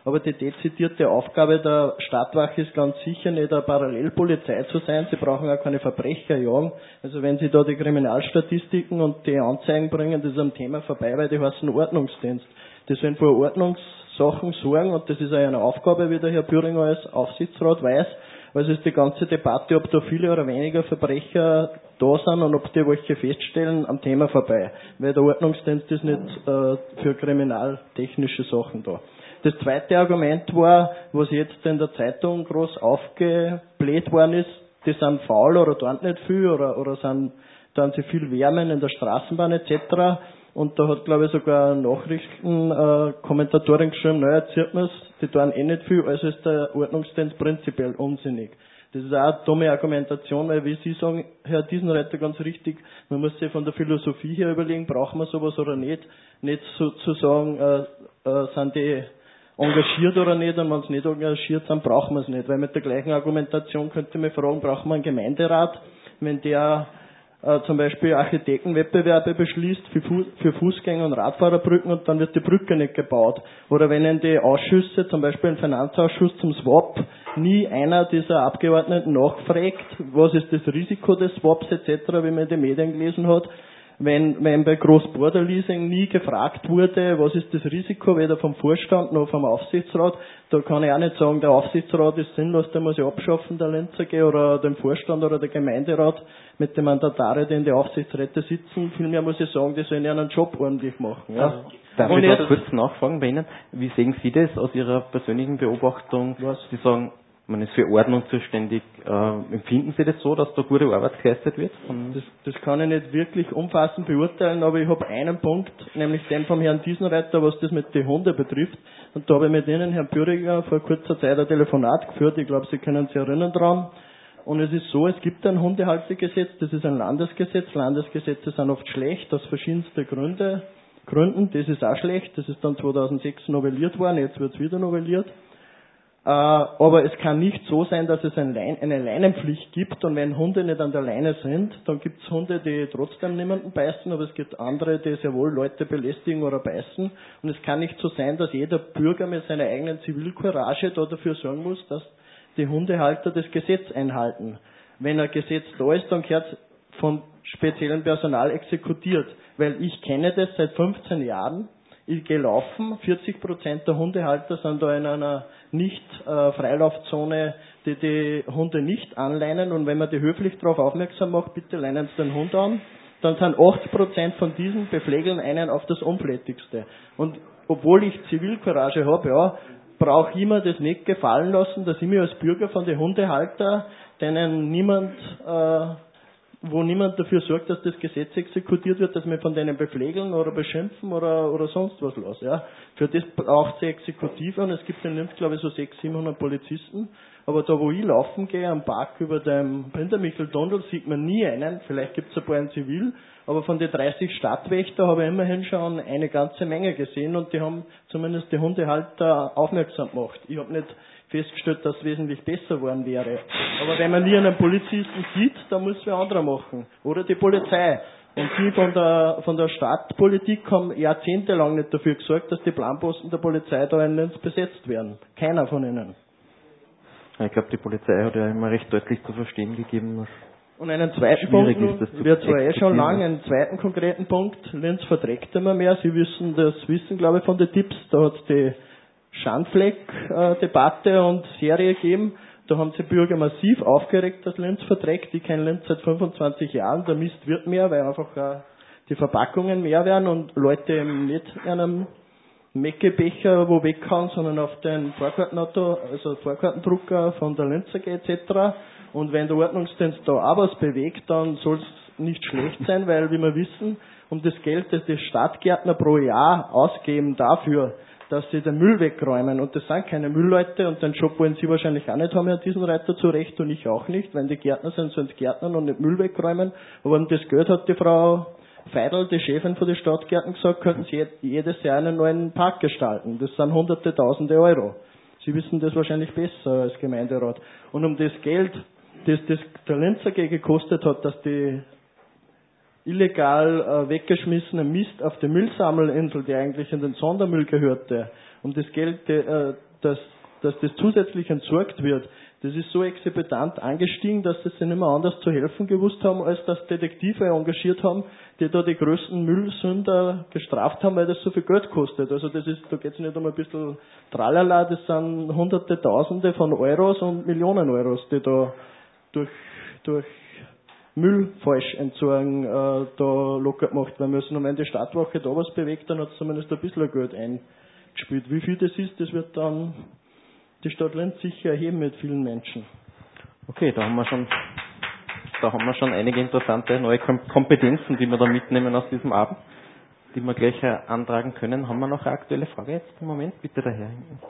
Aber die dezidierte Aufgabe der Stadtwache ist ganz sicher nicht eine Parallelpolizei zu sein. Sie brauchen auch keine Verbrecher jagen. Also wenn Sie da die Kriminalstatistiken und die Anzeigen bringen, das ist am Thema vorbei, weil die heißen Ordnungsdienst. Die sollen für Ordnungssachen sorgen und das ist auch eine Aufgabe, wie der Herr Büringer als Aufsichtsrat weiß. Also ist die ganze Debatte, ob da viele oder weniger Verbrecher da sind und ob die welche feststellen, am Thema vorbei. Weil der Ordnungsdienst ist nicht äh, für kriminaltechnische Sachen da. Das zweite Argument war, was jetzt in der Zeitung groß aufgebläht worden ist, die sind faul oder tun nicht viel oder, oder sind, tun sie viel wärmen in der Straßenbahn et cetera. Und da hat, glaube ich, sogar eine Nachrichtenkommentatorin äh, geschrieben, naja, erzählt mir's, die tun eh nicht viel, also ist der Ordnungsdienst prinzipiell unsinnig. Das ist auch eine dumme Argumentation, weil, wie Sie sagen, Herr Diesenreiter, ganz richtig, man muss sich von der Philosophie her überlegen, brauchen wir sowas oder nicht. Nicht so, zu sagen, äh, äh, sind die engagiert oder nicht, und wenn sie nicht engagiert sind, brauchen wir es nicht. Weil mit der gleichen Argumentation könnte man fragen, brauchen wir einen Gemeinderat, wenn der äh, zum Beispiel Architektenwettbewerbe beschließt für, Fu- für Fußgänger und Radfahrerbrücken und dann wird die Brücke nicht gebaut. Oder wenn in die Ausschüsse, zum Beispiel im Finanzausschuss zum Swap, nie einer dieser Abgeordneten nachfragt, was ist das Risiko des Swaps et cetera, wie man in den Medien gelesen hat. Wenn, wenn bei Groß-Border-Leasing nie gefragt wurde, was ist das Risiko, weder vom Vorstand noch vom Aufsichtsrat, da kann ich auch nicht sagen, der Aufsichtsrat ist sinnlos, der muss ich abschaffen, der Linzer G, oder den Vorstand oder der Gemeinderat mit den Mandatare, die in die Aufsichtsräte sitzen. Vielmehr muss ich sagen, die sollen ja einen Job ordentlich machen. Ja. Darf Und ich jetzt- noch kurz nachfragen bei Ihnen? Wie sehen Sie das aus Ihrer persönlichen Beobachtung? Was? Sie sagen, man ist für Ordnung zuständig. Äh, empfinden Sie das so, dass da gute Arbeit geleistet wird? Von Das, das kann ich nicht wirklich umfassend beurteilen, aber ich habe einen Punkt, nämlich den vom Herrn Diesenreiter, was das mit den Hunden betrifft. Und da habe ich mit Ihnen, Herrn Büringer, vor kurzer Zeit ein Telefonat geführt. Ich glaube, Sie können sich erinnern dran. Und es ist so, es gibt ein Hundehaltergesetz, das ist ein Landesgesetz. Landesgesetze sind oft schlecht, aus verschiedensten Gründe, Gründen. Das ist auch schlecht, das ist dann zweitausendsechs novelliert worden, jetzt wird es wieder novelliert. Äh, aber es kann nicht so sein, dass es ein Lein, eine Leinenpflicht gibt, und wenn Hunde nicht an der Leine sind, dann gibt es Hunde, die trotzdem niemanden beißen, aber es gibt andere, die sehr wohl Leute belästigen oder beißen. Und es kann nicht so sein, dass jeder Bürger mit seiner eigenen Zivilcourage da dafür sorgen muss, dass die Hundehalter das Gesetz einhalten. Wenn ein Gesetz da ist, dann gehört es von speziellem Personal exekutiert, weil ich kenne das seit fünfzehn Jahren. Ich gehe laufen, vierzig Prozent der Hundehalter sind da in einer Nicht-Freilaufzone, die die Hunde nicht anleinen, und wenn man die höflich darauf aufmerksam macht, bitte leinen Sie den Hund an, dann sind achtzig Prozent von diesen beflegeln einen auf das Unflätigste. Und obwohl ich Zivilcourage habe, ja, brauche ich mir das nicht gefallen lassen, dass ich mir als Bürger von den Hundehalter, denen niemand äh, wo niemand dafür sorgt, dass das Gesetz exekutiert wird, dass wir von denen beflegeln oder beschimpfen oder, oder sonst was los. Ja. Für das braucht es Exekutive, und es gibt in Linz, glaube ich, so sechshundert, siebenhundert Polizisten. Aber da, wo ich laufen gehe, am Park über dem Pindermichel-Tunnel, sieht man nie einen. Vielleicht gibt es ein paar in Zivil, aber von den dreißig Stadtwächter habe ich immerhin schon eine ganze Menge gesehen, und die haben zumindest die Hundehalter aufmerksam gemacht. Ich habe nicht festgestellt, dass es wesentlich besser geworden wäre. Aber wenn man nie einen Polizisten sieht, dann muss wer anderer machen. Oder die Polizei. Und die von der, von der Stadtpolitik haben jahrzehntelang nicht dafür gesorgt, dass die Planposten der Polizei da in Linz besetzt werden. Keiner von ihnen. Ich glaube, die Polizei hat ja immer recht deutlich zu verstehen gegeben, dass Und einen zweiten schwierig Punkt, ist, das zu wird zwar eh schon exekutieren. lang, einen zweiten konkreten Punkt, Linz verträgt immer mehr. Sie wissen das Wissen, glaube ich, von den Tipps. Da hat es die Schandfleck-Debatte und Serie gegeben. Da haben sich Bürger massiv aufgeregt, dass Linz verträgt. Ich kenne Linz seit fünfundzwanzig Jahren. Der Mist wird mehr, weil einfach äh, die Verpackungen mehr werden und Leute eben nicht in einem Meckebecher wo weghauen, sondern auf den Vorkartenauto, also Vorkartendrucker von der Linzer G et cetera. Und wenn der Ordnungsdienst da auch was bewegt, dann soll es nicht schlecht sein, weil, wie wir wissen, um das Geld, das die Stadtgärtner pro Jahr ausgeben dafür, dass sie den Müll wegräumen, und das sind keine Müllleute, und den Job wollen sie wahrscheinlich auch nicht haben, Herr Diesenreiter, zu Recht, und ich auch nicht. Wenn die Gärtner sind, sollen sie Gärtnern und nicht Müll wegräumen. Aber um das Geld hat die Frau Feidl, die Chefin von den Stadtgärten, gesagt, könnten sie jedes Jahr einen neuen Park gestalten. Das sind hunderte, tausende Euro. Sie wissen das wahrscheinlich besser als Gemeinderat. Und um das Geld, das, das der Linzer G gekostet hat, dass die illegal äh, weggeschmissene Mist auf der Müllsammelinsel, die eigentlich in den Sondermüll gehörte, um das Geld, de, äh, dass, dass das zusätzlich entsorgt wird, das ist so exorbitant angestiegen, dass sie sich nicht mehr anders zu helfen gewusst haben, als dass Detektive engagiert haben, die da die größten Müllsünder gestraft haben, weil das so viel Geld kostet. Also das ist, da geht es nicht um ein bisschen Tralala, das sind hunderte, tausende von Euros und Millionen Euros, die da durch, durch Müll falsch entsorgen, äh, da locker gemacht werden müssen. Und wenn die Stadtwache da was bewegt, dann hat es zumindest ein bisschen Geld eingespielt. Wie viel das ist, das wird dann die Stadt Linz sicher erheben mit vielen Menschen. Okay, da haben wir schon, da haben wir schon einige interessante neue Kompetenzen, die wir da mitnehmen aus diesem Abend, die wir gleich antragen können. Haben wir noch eine aktuelle Frage jetzt im Moment? Bitte daher.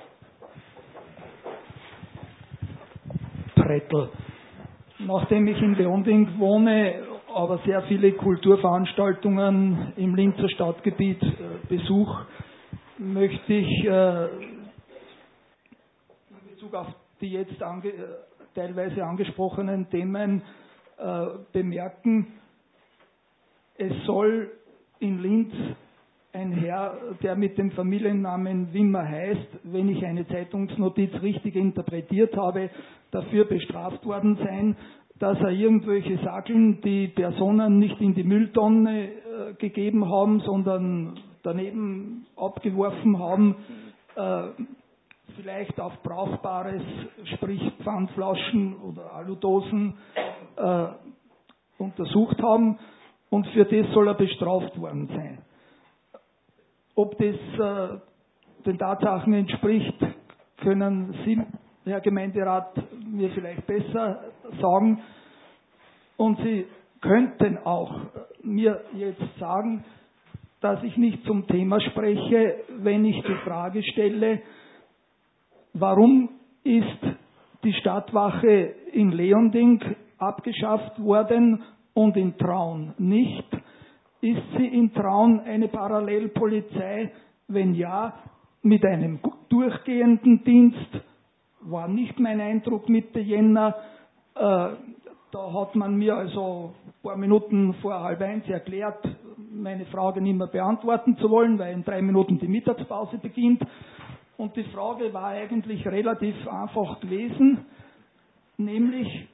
Prettel. Nachdem ich in Leonding wohne, aber sehr viele Kulturveranstaltungen im Linzer Stadtgebiet äh, besuche, möchte ich äh, auf die jetzt ange, teilweise angesprochenen Themen äh, bemerken. Es soll in Linz ein Herr, der mit dem Familiennamen Wimmer heißt, wenn ich eine Zeitungsnotiz richtig interpretiert habe, dafür bestraft worden sein, dass er irgendwelche Sackeln, die Personen nicht in die Mülltonne äh, gegeben haben, sondern daneben abgeworfen haben, äh, vielleicht auf Brauchbares, sprich Pfandflaschen oder Aludosen äh, untersucht haben und für das soll er bestraft worden sein. Ob das äh, den Tatsachen entspricht, können Sie, Herr Gemeinderat, mir vielleicht besser sagen. Und Sie könnten auch mir jetzt sagen, dass ich nicht zum Thema spreche, wenn ich die Frage stelle, warum ist die Stadtwache in Leonding abgeschafft worden und in Traun nicht? Ist sie in Traun eine Parallelpolizei? Wenn ja, mit einem durchgehenden Dienst? War nicht mein Eindruck Mitte Jänner. Äh, da hat man mir also ein paar Minuten vor halb eins erklärt, meine Frage nicht mehr beantworten zu wollen, weil in drei Minuten die Mittagspause beginnt. Und die Frage war eigentlich relativ einfach gewesen, nämlich,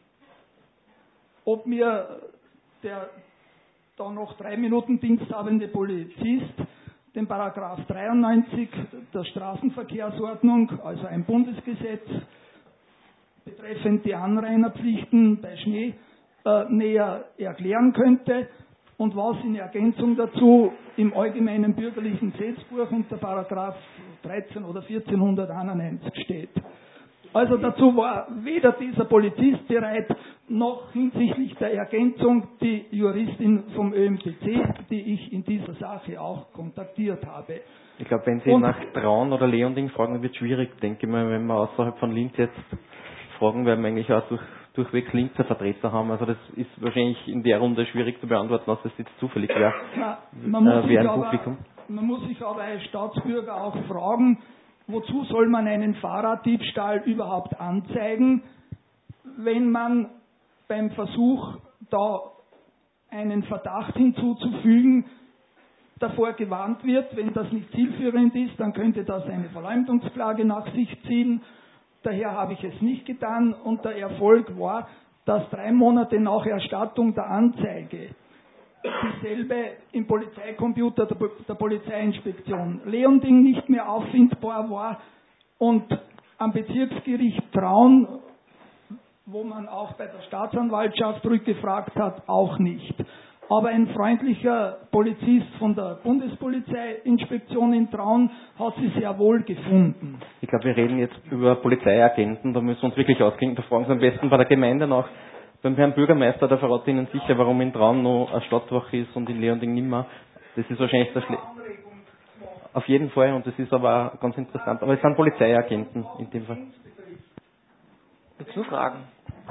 ob mir der da noch drei Minuten Dienst habende Polizist den Paragraph dreiundneunzig der Straßenverkehrsordnung, also ein Bundesgesetz betreffend die Anrainerpflichten bei Schnee, äh, näher erklären könnte und was in Ergänzung dazu im allgemeinen bürgerlichen Gesetzbuch unter Paragraph dreizehn oder vierzehnhunderteinundneunzig steht. Also dazu war weder dieser Polizist bereit, noch hinsichtlich der Ergänzung die Juristin vom Ö M T C, die ich in dieser Sache auch kontaktiert habe. Ich glaube, wenn Sie und nach Traun oder Leonding fragen, wird es schwierig, denke ich mal, wenn wir außerhalb von Linz jetzt fragen, werden wir eigentlich auch durch, durchwegs Linzer Vertreter haben. Also das ist wahrscheinlich in der Runde schwierig zu beantworten, außer es jetzt zufällig wäre. Man, äh, man muss sich aber als Staatsbürger auch fragen, wozu soll man einen Fahrraddiebstahl überhaupt anzeigen, wenn man beim Versuch, da einen Verdacht hinzuzufügen, davor gewarnt wird, wenn das nicht zielführend ist, dann könnte das eine Verleumdungsklage nach sich ziehen. Daher habe ich es nicht getan und der Erfolg war, dass drei Monate nach Erstattung der Anzeige dieselbe im Polizeicomputer der, der Polizeiinspektion Leonding nicht mehr auffindbar war und am Bezirksgericht Traun, wo man auch bei der Staatsanwaltschaft rückgefragt hat, auch nicht. Aber ein freundlicher Polizist von der Bundespolizeiinspektion in Traun hat sie sehr wohl gefunden. Ich glaube, wir reden jetzt über Polizeiagenten, da müssen wir uns wirklich ausgehen. Da fragen Sie am besten bei der Gemeinde nach. Beim Herrn Bürgermeister, der verratet Ihnen sicher, warum in Traun noch eine Stadtwache ist und in Leonding nimmer. Das ist wahrscheinlich der Schle Auf jeden Fall, und das ist aber auch ganz interessant. Aber es sind Polizeiagenten in dem Fall. Willst du fragen?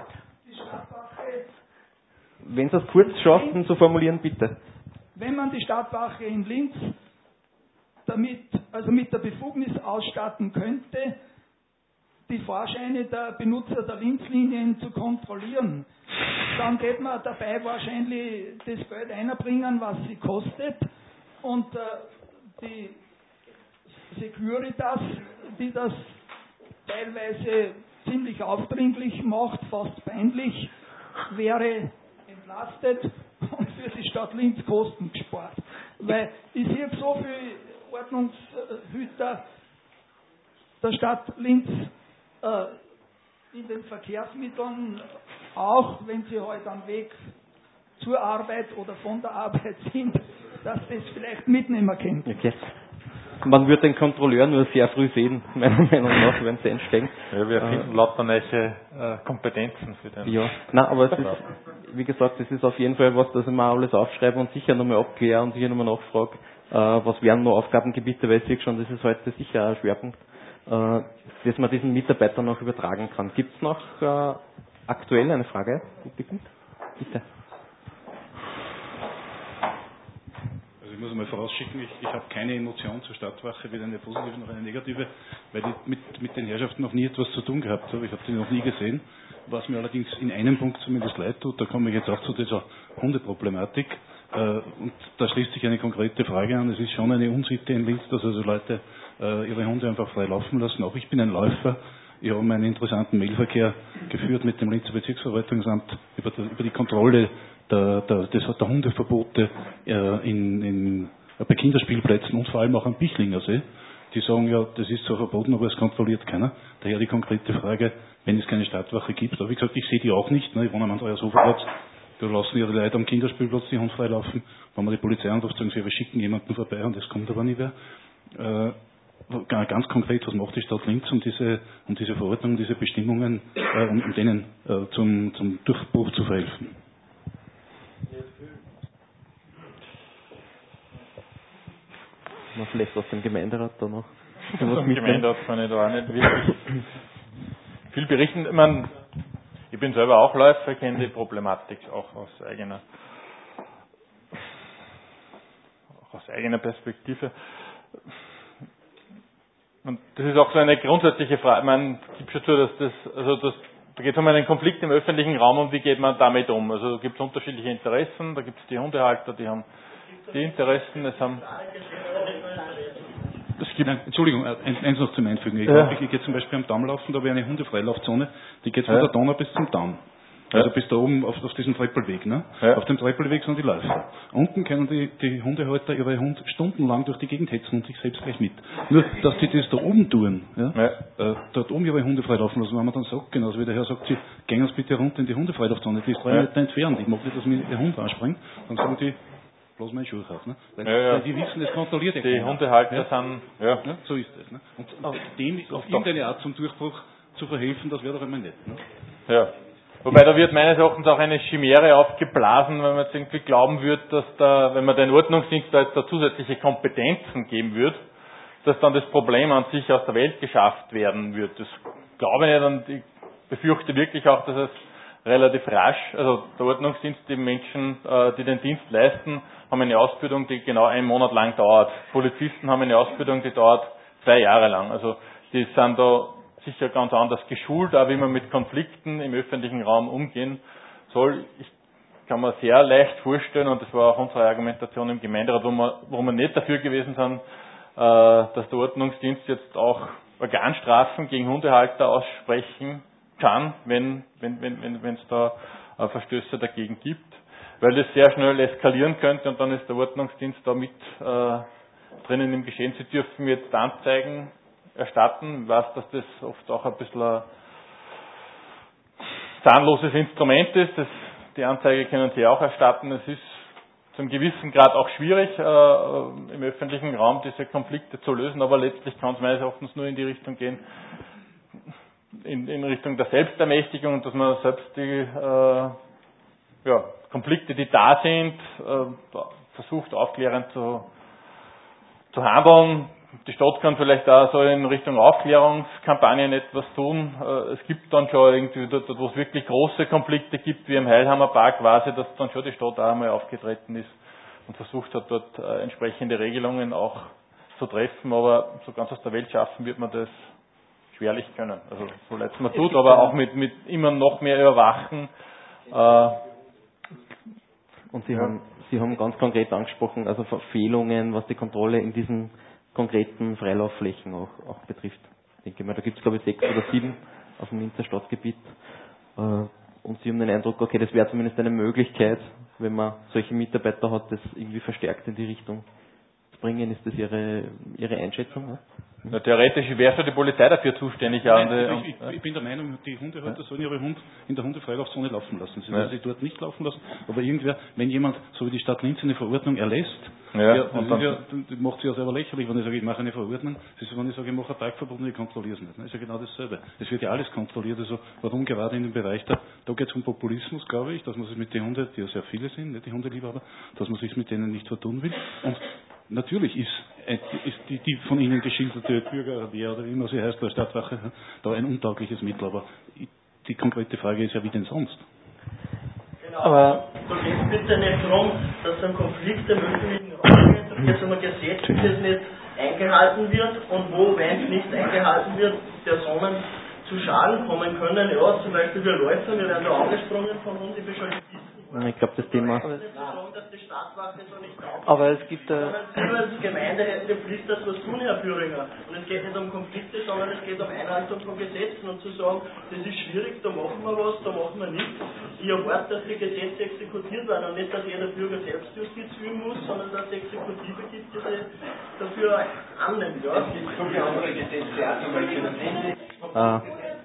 Wenn Sie es kurz schaffen zu formulieren, bitte. Wenn man die Stadtwache in Linz damit, also mit der Befugnis ausstatten könnte, die Fahrscheine der Benutzer der Linzlinien zu kontrollieren, dann wird man dabei wahrscheinlich das Geld einbringen, was sie kostet, und äh, die Securitas, die das teilweise ziemlich aufdringlich macht, fast peinlich, wäre entlastet und für die Stadt Linz Kosten gespart. Weil ich sehe so viele Ordnungshüter der Stadt Linz äh, in den Verkehrsmitteln, auch wenn sie heute am Weg zur Arbeit oder von der Arbeit sind, dass das vielleicht mitnehmen können. Okay. Man wird den Kontrolleur nur sehr früh sehen, meiner Meinung nach, wenn sie einsteigen. Ja, wir finden äh, lauter neue äh, Kompetenzen für den. Ja, nein, aber es ist, wie gesagt, das ist auf jeden Fall was, das ich mir alles aufschreibe und sicher nochmal abkläre und sicher nochmal nachfrage, äh, was wären noch Aufgabengebiete, weil ich sehe schon, das ist heute sicher ein Schwerpunkt, äh, dass man diesen Mitarbeitern noch übertragen kann. Gibt es noch äh, aktuell eine Frage? Bitte. Ich muss einmal vorausschicken, ich, ich habe keine Emotion zur Stadtwache, weder eine positive noch eine negative, weil ich mit, mit den Herrschaften noch nie etwas zu tun gehabt habe. Ich habe die noch nie gesehen, was mir allerdings in einem Punkt zumindest leid tut. Da komme ich jetzt auch zu dieser Hundeproblematik. Äh, und da schließt sich eine konkrete Frage an. Es ist schon eine Unsitte in Linz, dass also Leute äh, ihre Hunde einfach frei laufen lassen. Auch ich bin ein Läufer. Ich habe einen interessanten Mailverkehr geführt mit dem Linzer Bezirksverwaltungsamt über die, über die Kontrolle der, der, des, der Hundeverbote äh, in, in, bei Kinderspielplätzen und vor allem auch am Bichlinger See. Die sagen ja, das ist zwar verboten, aber es kontrolliert keiner. Daher die konkrete Frage, wenn es keine Stadtwache gibt. Aber wie gesagt, ich sehe die auch nicht. Ne? Ich wohne am Andreas-Hofer-Platz. Da lassen ja die Leute am Kinderspielplatz die Hunde freilaufen. Wenn man die Polizei anruft, sagen sie, wir schicken jemanden vorbei und es kommt aber nie wer. Äh, Ganz konkret, was macht die Stadt Linz, um diese, um diese Verordnung, diese Bestimmungen, äh, um, um denen äh, zum, zum Durchbruch zu verhelfen? Man vielleicht aus dem Gemeinderat da noch. Aus dem Gemeinderat kann ich da auch nicht wirklich viel berichten. Ich, meine, ich bin selber auch Läufer, kenne die Problematik auch aus eigener, auch aus eigener Perspektive. Und das ist auch so eine grundsätzliche Frage. Ich meine, es gibt schon zu, dass das, also das, da geht es um einen Konflikt im öffentlichen Raum und wie geht man damit um. Also da gibt es unterschiedliche Interessen, da gibt es die Hundehalter, die haben die Interessen, es haben... Es gibt, Nein, Entschuldigung, eins noch zum Einfügen. Ich, ja. ich, ich gehe zum Beispiel am Damm laufen, da habe ich eine Hundefreilaufzone, die geht von ja. der Donau bis zum Damm. Also bis da oben auf, auf diesem Treppelweg. Ne? Ja. Auf dem Treppelweg sind die Läufer. Unten können die, die Hundehalter ihre Hunde stundenlang durch die Gegend hetzen und sich selbst gleich mit. Nur, dass die das da oben tun, ja? Ja. Äh, dort oben ihre Hunde freilaufen lassen, wenn man dann sagt, genauso wie der Herr sagt, sie gehen uns bitte runter in die Hundefreilaufzone, die ist drei ja. Meter entfernt, ich mag nicht, dass mir der Hund anspringt, dann sagen die, bloß meine Schuhe auf. Ne? Weil, ja, ja. weil die wissen, es kontrolliert ja Die keiner. Hundehalter ja? sind, ja. ja. So ist es. Ne? Und, und dem auf irgendeine Art zum Durchbruch zu verhelfen, das wäre doch einmal nett. Ne? Ja. Wobei da wird meines Erachtens auch eine Chimäre aufgeblasen, wenn man jetzt irgendwie glauben würde, dass da, wenn man den Ordnungsdienst da jetzt da zusätzliche Kompetenzen geben würde, dass dann das Problem an sich aus der Welt geschafft werden wird. Das glaube ich nicht und ich befürchte wirklich auch, dass es relativ rasch, also der Ordnungsdienst, die Menschen, die den Dienst leisten, haben eine Ausbildung, die genau einen Monat lang dauert. Polizisten haben eine Ausbildung, die dauert zwei Jahre lang. Also die sind da sicher ganz anders geschult, auch wie man mit Konflikten im öffentlichen Raum umgehen soll. Ich kann mir sehr leicht vorstellen, und das war auch unsere Argumentation im Gemeinderat, wo wir, wo wir nicht dafür gewesen sind, dass der Ordnungsdienst jetzt auch Organstrafen gegen Hundehalter aussprechen kann, wenn wenn wenn wenn wenn es da Verstöße dagegen gibt, weil das sehr schnell eskalieren könnte und dann ist der Ordnungsdienst da mit äh, drinnen im Geschehen. Sie dürfen jetzt Anzeigen erstatten. Ich weiß, dass das oft auch ein bisschen ein zahnloses Instrument ist. Das, die Anzeige können Sie auch erstatten. Es ist zu einem gewissen Grad auch schwierig, äh, im öffentlichen Raum diese Konflikte zu lösen, aber letztlich kann es meines Erachtens nur in die Richtung gehen, in, in Richtung der Selbstermächtigung, dass man selbst die äh, ja, Konflikte, die da sind, äh, versucht aufklärend zu, zu handeln. Die Stadt kann vielleicht auch so in Richtung Aufklärungskampagnen etwas tun. Es gibt dann schon irgendwie, dort, wo es wirklich große Konflikte gibt, wie im Heilhammer Park, weiß ich, dass dann schon die Stadt auch einmal aufgetreten ist und versucht hat, dort entsprechende Regelungen auch zu treffen. Aber so ganz aus der Welt schaffen wird man das schwerlich können. Also so leid es man tut, aber auch mit, mit immer noch mehr Überwachen. Und Sie, ja. haben, Sie haben ganz konkret angesprochen, also Verfehlungen, was die Kontrolle in diesen konkreten Freilaufflächen auch, auch betrifft. denke mal, da gibt es glaube ich sechs oder sieben auf dem Linzer Stadtgebiet. Äh, und Sie haben den Eindruck, okay, das wäre zumindest eine Möglichkeit, wenn man solche Mitarbeiter hat, das irgendwie verstärkt in die Richtung zu bringen. Ist das Ihre, Ihre Einschätzung? Ja? Na, theoretisch wäre schon die Polizei dafür zuständig. Nein, an ich, ich, ich bin der Meinung, die Hundehalter sollen ihre Hund in der Hundefreilaufzone laufen lassen. Sie ja. sollen sie dort nicht laufen lassen, aber irgendwer, wenn jemand, so wie die Stadt Linz, eine Verordnung erlässt, ja, ja, und das, ist ja, das macht sie ja selber lächerlich, wenn ich sage, ich mache eine Verordnung. Das ist, wenn ich sage, ich mache ein Parkverbot und ich kontrolliere es nicht. Das ist ja genau dasselbe. Es wird ja alles kontrolliert. Also warum gerade in dem Bereich da, da geht es um Populismus, glaube ich, dass man sich mit den Hunden, die ja sehr viele sind, nicht die Hundeliebhaber, dass man sich mit denen nicht vertun will. Und natürlich ist, ist die, die von Ihnen geschilderte Bürgerwehr oder wie immer sie heißt, der Stadtwache, da ein untaugliches Mittel. Aber die konkrete Frage ist ja, wie denn sonst? Genau, aber da geht es bitte nicht darum, dass es einen Konflikt im öffentlichen Raum gibt, da geht es um ein Gesetz, das nicht eingehalten wird und wo, wenn es nicht eingehalten wird, Personen zu Schaden kommen können. Ja, zum Beispiel wir Läufer, wir werden da angesprochen von uns, ich bin schon Ich glaube, das Thema. Aber, dass die Stadtwache so nicht aber es gibt da. Sie als Gemeinde hätten die Pflicht, dass was tun, Herr Büringer. Und es geht nicht um Konflikte, sondern es geht um Einhaltung von Gesetzen und zu sagen, das ist schwierig, da machen wir was, da machen wir nichts. Ich erwarte, dass die Gesetze exekutiert werden und nicht, dass jeder Bürger Selbstjustiz üben muss, sondern dass es Exekutive gibt, die sich dafür annimmt. Ja? Es gibt so viele andere Gesetze, auch zum Beispiel das Handy. Ah.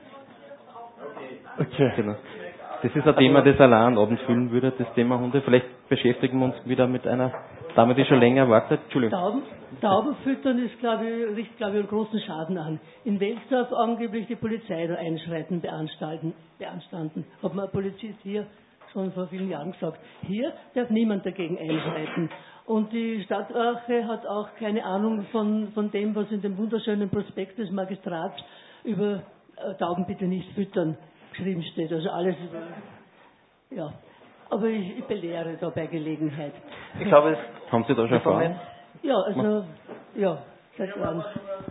Okay, genau. Das ist ein Thema, das allein Abend füllen würde, das Thema Hunde. Vielleicht beschäftigen wir uns wieder mit einer Dame, die schon länger wartet. Entschuldigung. Tauben, Tauben füttern ist, glaube ich, richtet, glaube ich, einen großen Schaden an. In Welsdorf angeblich die Polizei da Einschreiten beanstanden. beanstanden. Hat mir ein Polizist hier schon vor vielen Jahren gesagt. Hier darf niemand dagegen einschreiten. Und die Stadtwache hat auch keine Ahnung von, von dem, was in dem wunderschönen Prospekt des Magistrats über äh, Tauben bitte nicht füttern geschrieben steht. Also alles über. Ja. Aber ich, ich belehre da bei Gelegenheit. Ich glaube, es. Haben Sie da schon Erfahrung? Ja, also, ja, seit Jahren.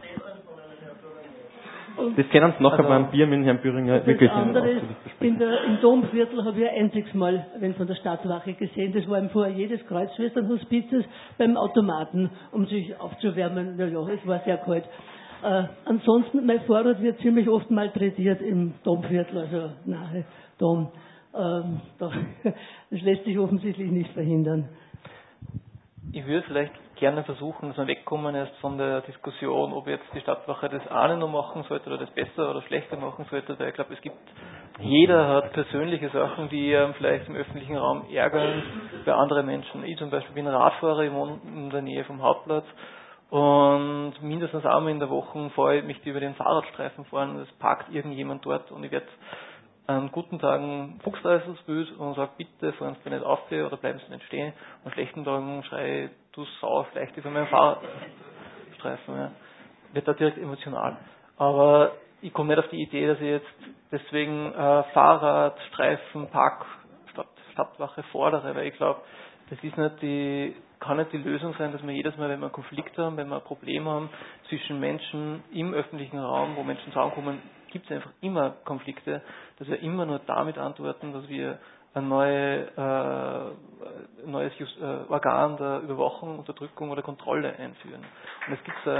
Das können Sie nachher also, beim Bier mit Herrn Büringer das wirklich andere ist, in der, im Domviertel habe ich ein einziges Mal, wenn von der Stadtwache gesehen, das war im Foyer des Kreuzschwesternhospizes beim Automaten, um sich aufzuwärmen. Ja, ja, es war sehr kalt. Äh, ansonsten, mein Fahrrad wird ziemlich oft malträtiert im Domviertel, also nahe Dom. Ähm, da, das lässt sich offensichtlich nicht verhindern. Ich würde vielleicht gerne versuchen, dass wir wegkommen erst von der Diskussion, ob jetzt die Stadtwache das eine noch machen sollte oder das besser oder schlechter machen sollte, weil ich glaube, es gibt, jeder hat persönliche Sachen, die ihn vielleicht im öffentlichen Raum ärgern bei anderen Menschen. Ich zum Beispiel bin Radfahrer, ich wohne in der Nähe vom Hauptplatz und mindestens einmal in der Woche fahre ich mich über den Fahrradstreifen fahren, es parkt irgendjemand dort und ich werde an guten Tagen fuchsreißelsbös und sage, bitte fahren Sie nicht auf oder bleiben Sie nicht stehen. An schlechten Tagen schreie ich, du Sau, vielleicht über meinen Fahrradstreifen. Ja. Wird da direkt emotional. Aber ich komme nicht auf die Idee, dass ich jetzt deswegen äh, Fahrrad, Streifen, Park, Stadt, Stadtwache fordere, weil ich glaube, das ist nicht die, kann nicht die Lösung sein, dass wir jedes Mal, wenn wir einen Konflikt haben, wenn wir ein Problem haben zwischen Menschen im öffentlichen Raum, wo Menschen zusammenkommen, gibt es einfach immer Konflikte, dass wir immer nur damit antworten, dass wir ein neue, äh, neues Just, äh, Organ der Überwachung, Unterdrückung oder Kontrolle einführen. Und es gibt äh,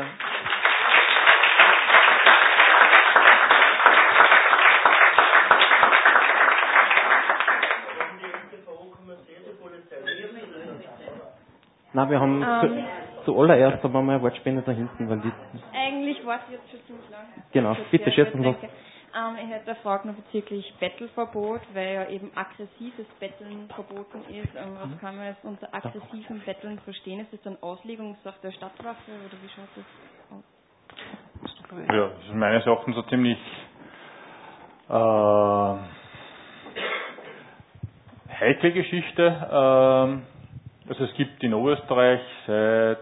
Nein, wir haben um, zu, zuallererst haben wir mal eine Wortspende da hinten, weil die. Eigentlich war es jetzt schon ziemlich lang. Genau, bitte schätzen Sie. Ähm, ich hätte eine Frage noch bezüglich Bettelverbot, weil ja eben aggressives Betteln verboten ist. Ähm, was kann man jetzt unter aggressiven Betteln verstehen? Ist das dann Auslegungssache der Stadtwache oder wie schaut das aus? Ja, das ist meines Erachtens so ziemlich äh, heikle Geschichte. Ähm, also es gibt in Oberösterreich seit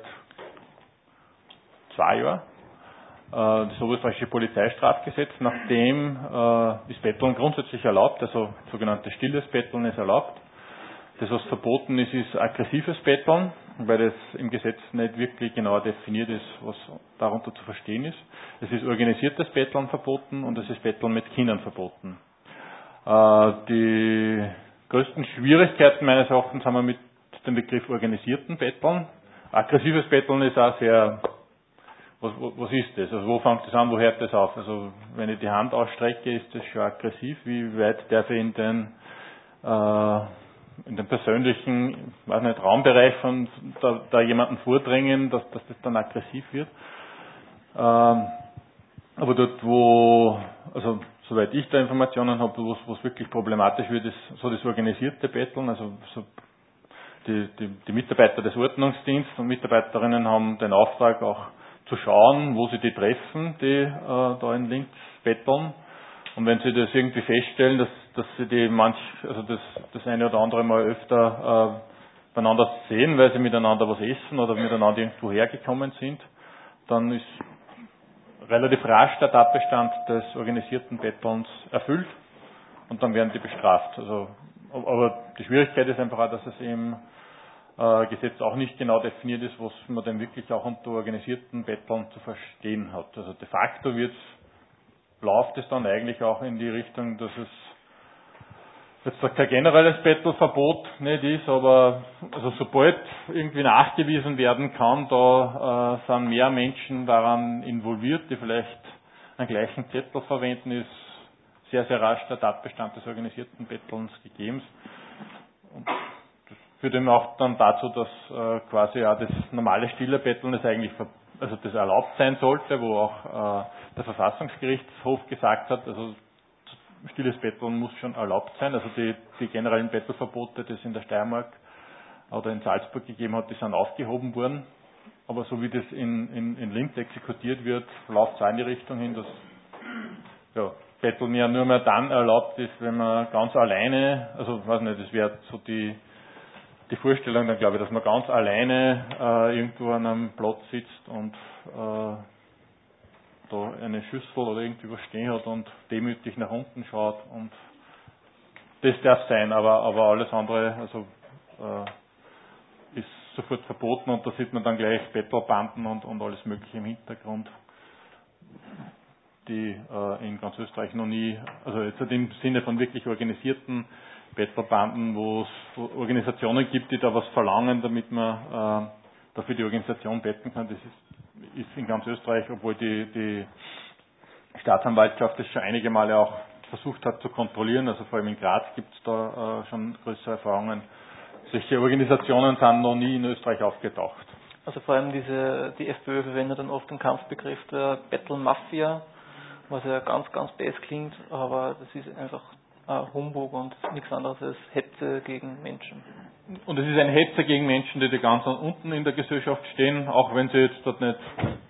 zwei Jahren das Oberösterreichische Polizeistrafgesetz, nachdem äh, ist Betteln grundsätzlich erlaubt, also sogenanntes stilles Betteln ist erlaubt. Das, was verboten ist, ist aggressives Betteln, weil das im Gesetz nicht wirklich genau definiert ist, was darunter zu verstehen ist. Es ist organisiertes Betteln verboten und es ist Betteln mit Kindern verboten. Äh, die größten Schwierigkeiten meines Erachtens haben wir mit dem Begriff organisierten Betteln. Aggressives Betteln ist auch sehr was, was ist das? Also wo fängt das an, wo hört das auf? Also wenn ich die Hand ausstrecke, ist das schon aggressiv. Wie weit darf ich in den, äh, in den persönlichen, weiß nicht, Raumbereich von da, da jemanden vordringen, dass, dass das dann aggressiv wird? Ähm, aber dort, wo, also soweit ich da Informationen habe, wo es wirklich problematisch wird, ist so das organisierte Betteln, also so die, die, die Mitarbeiter des Ordnungsdienstes und Mitarbeiterinnen haben den Auftrag auch zu schauen, wo sie die treffen, die äh, da in Linz betteln. Und wenn sie das irgendwie feststellen, dass, dass sie die manch, also das, das eine oder andere mal öfter äh, beieinander sehen, weil sie miteinander was essen oder miteinander irgendwo hergekommen sind, dann ist relativ rasch der Tatbestand des organisierten Bettelns erfüllt und dann werden die bestraft. Also, aber die Schwierigkeit ist einfach auch, dass es im äh, Gesetz auch nicht genau definiert ist, was man denn wirklich auch unter organisierten Betteln zu verstehen hat. Also de facto wird's, läuft es dann eigentlich auch in die Richtung, dass es jetzt kein generelles Bettelverbot nicht ist, aber also sobald irgendwie nachgewiesen werden kann, da äh, sind mehr Menschen daran involviert, die vielleicht einen gleichen Zettel verwenden, ist sehr, sehr rasch der Tatbestand des organisierten Bettelns gegeben. Und das führt eben auch dann dazu, dass äh, quasi auch das normale stille Betteln, das eigentlich also das erlaubt sein sollte, wo auch äh, der Verfassungsgerichtshof gesagt hat, also stilles Betteln muss schon erlaubt sein. Also die, die generellen Bettelverbote, die es in der Steiermark oder in Salzburg gegeben hat, die sind aufgehoben worden. Aber so wie das in, in, in Linz exekutiert wird, läuft es auch in die Richtung hin, dass ja, Betteln ja nur mehr dann erlaubt ist, wenn man ganz alleine, also weiß nicht, das wäre so die, die Vorstellung, dann glaube ich, dass man ganz alleine äh, irgendwo an einem Platz sitzt und äh, da eine Schüssel oder irgendwie was stehen hat und demütig nach unten schaut und das darf sein, aber, aber alles andere also, äh, ist sofort verboten und da sieht man dann gleich Bettelbanden und, und alles mögliche im Hintergrund, die äh, in ganz Österreich noch nie, also jetzt im Sinne von wirklich organisierten Bettelbanden, wo es Organisationen gibt, die da was verlangen, damit man äh, dafür die Organisation betten kann, das ist ist in ganz Österreich, obwohl die, die Staatsanwaltschaft das schon einige Male auch versucht hat zu kontrollieren, also vor allem in Graz gibt es da äh, schon größere Erfahrungen. Solche Organisationen sind noch nie in Österreich aufgetaucht. Also vor allem diese, die FPÖ verwendet dann oft den Kampfbegriff der Battle Mafia, was ja ganz, ganz best klingt, aber das ist einfach ein Humbug und nichts anderes als Hetze gegen Menschen. Und es ist eine Hetze gegen Menschen, die, die ganz unten in der Gesellschaft stehen, auch wenn sie jetzt dort nicht,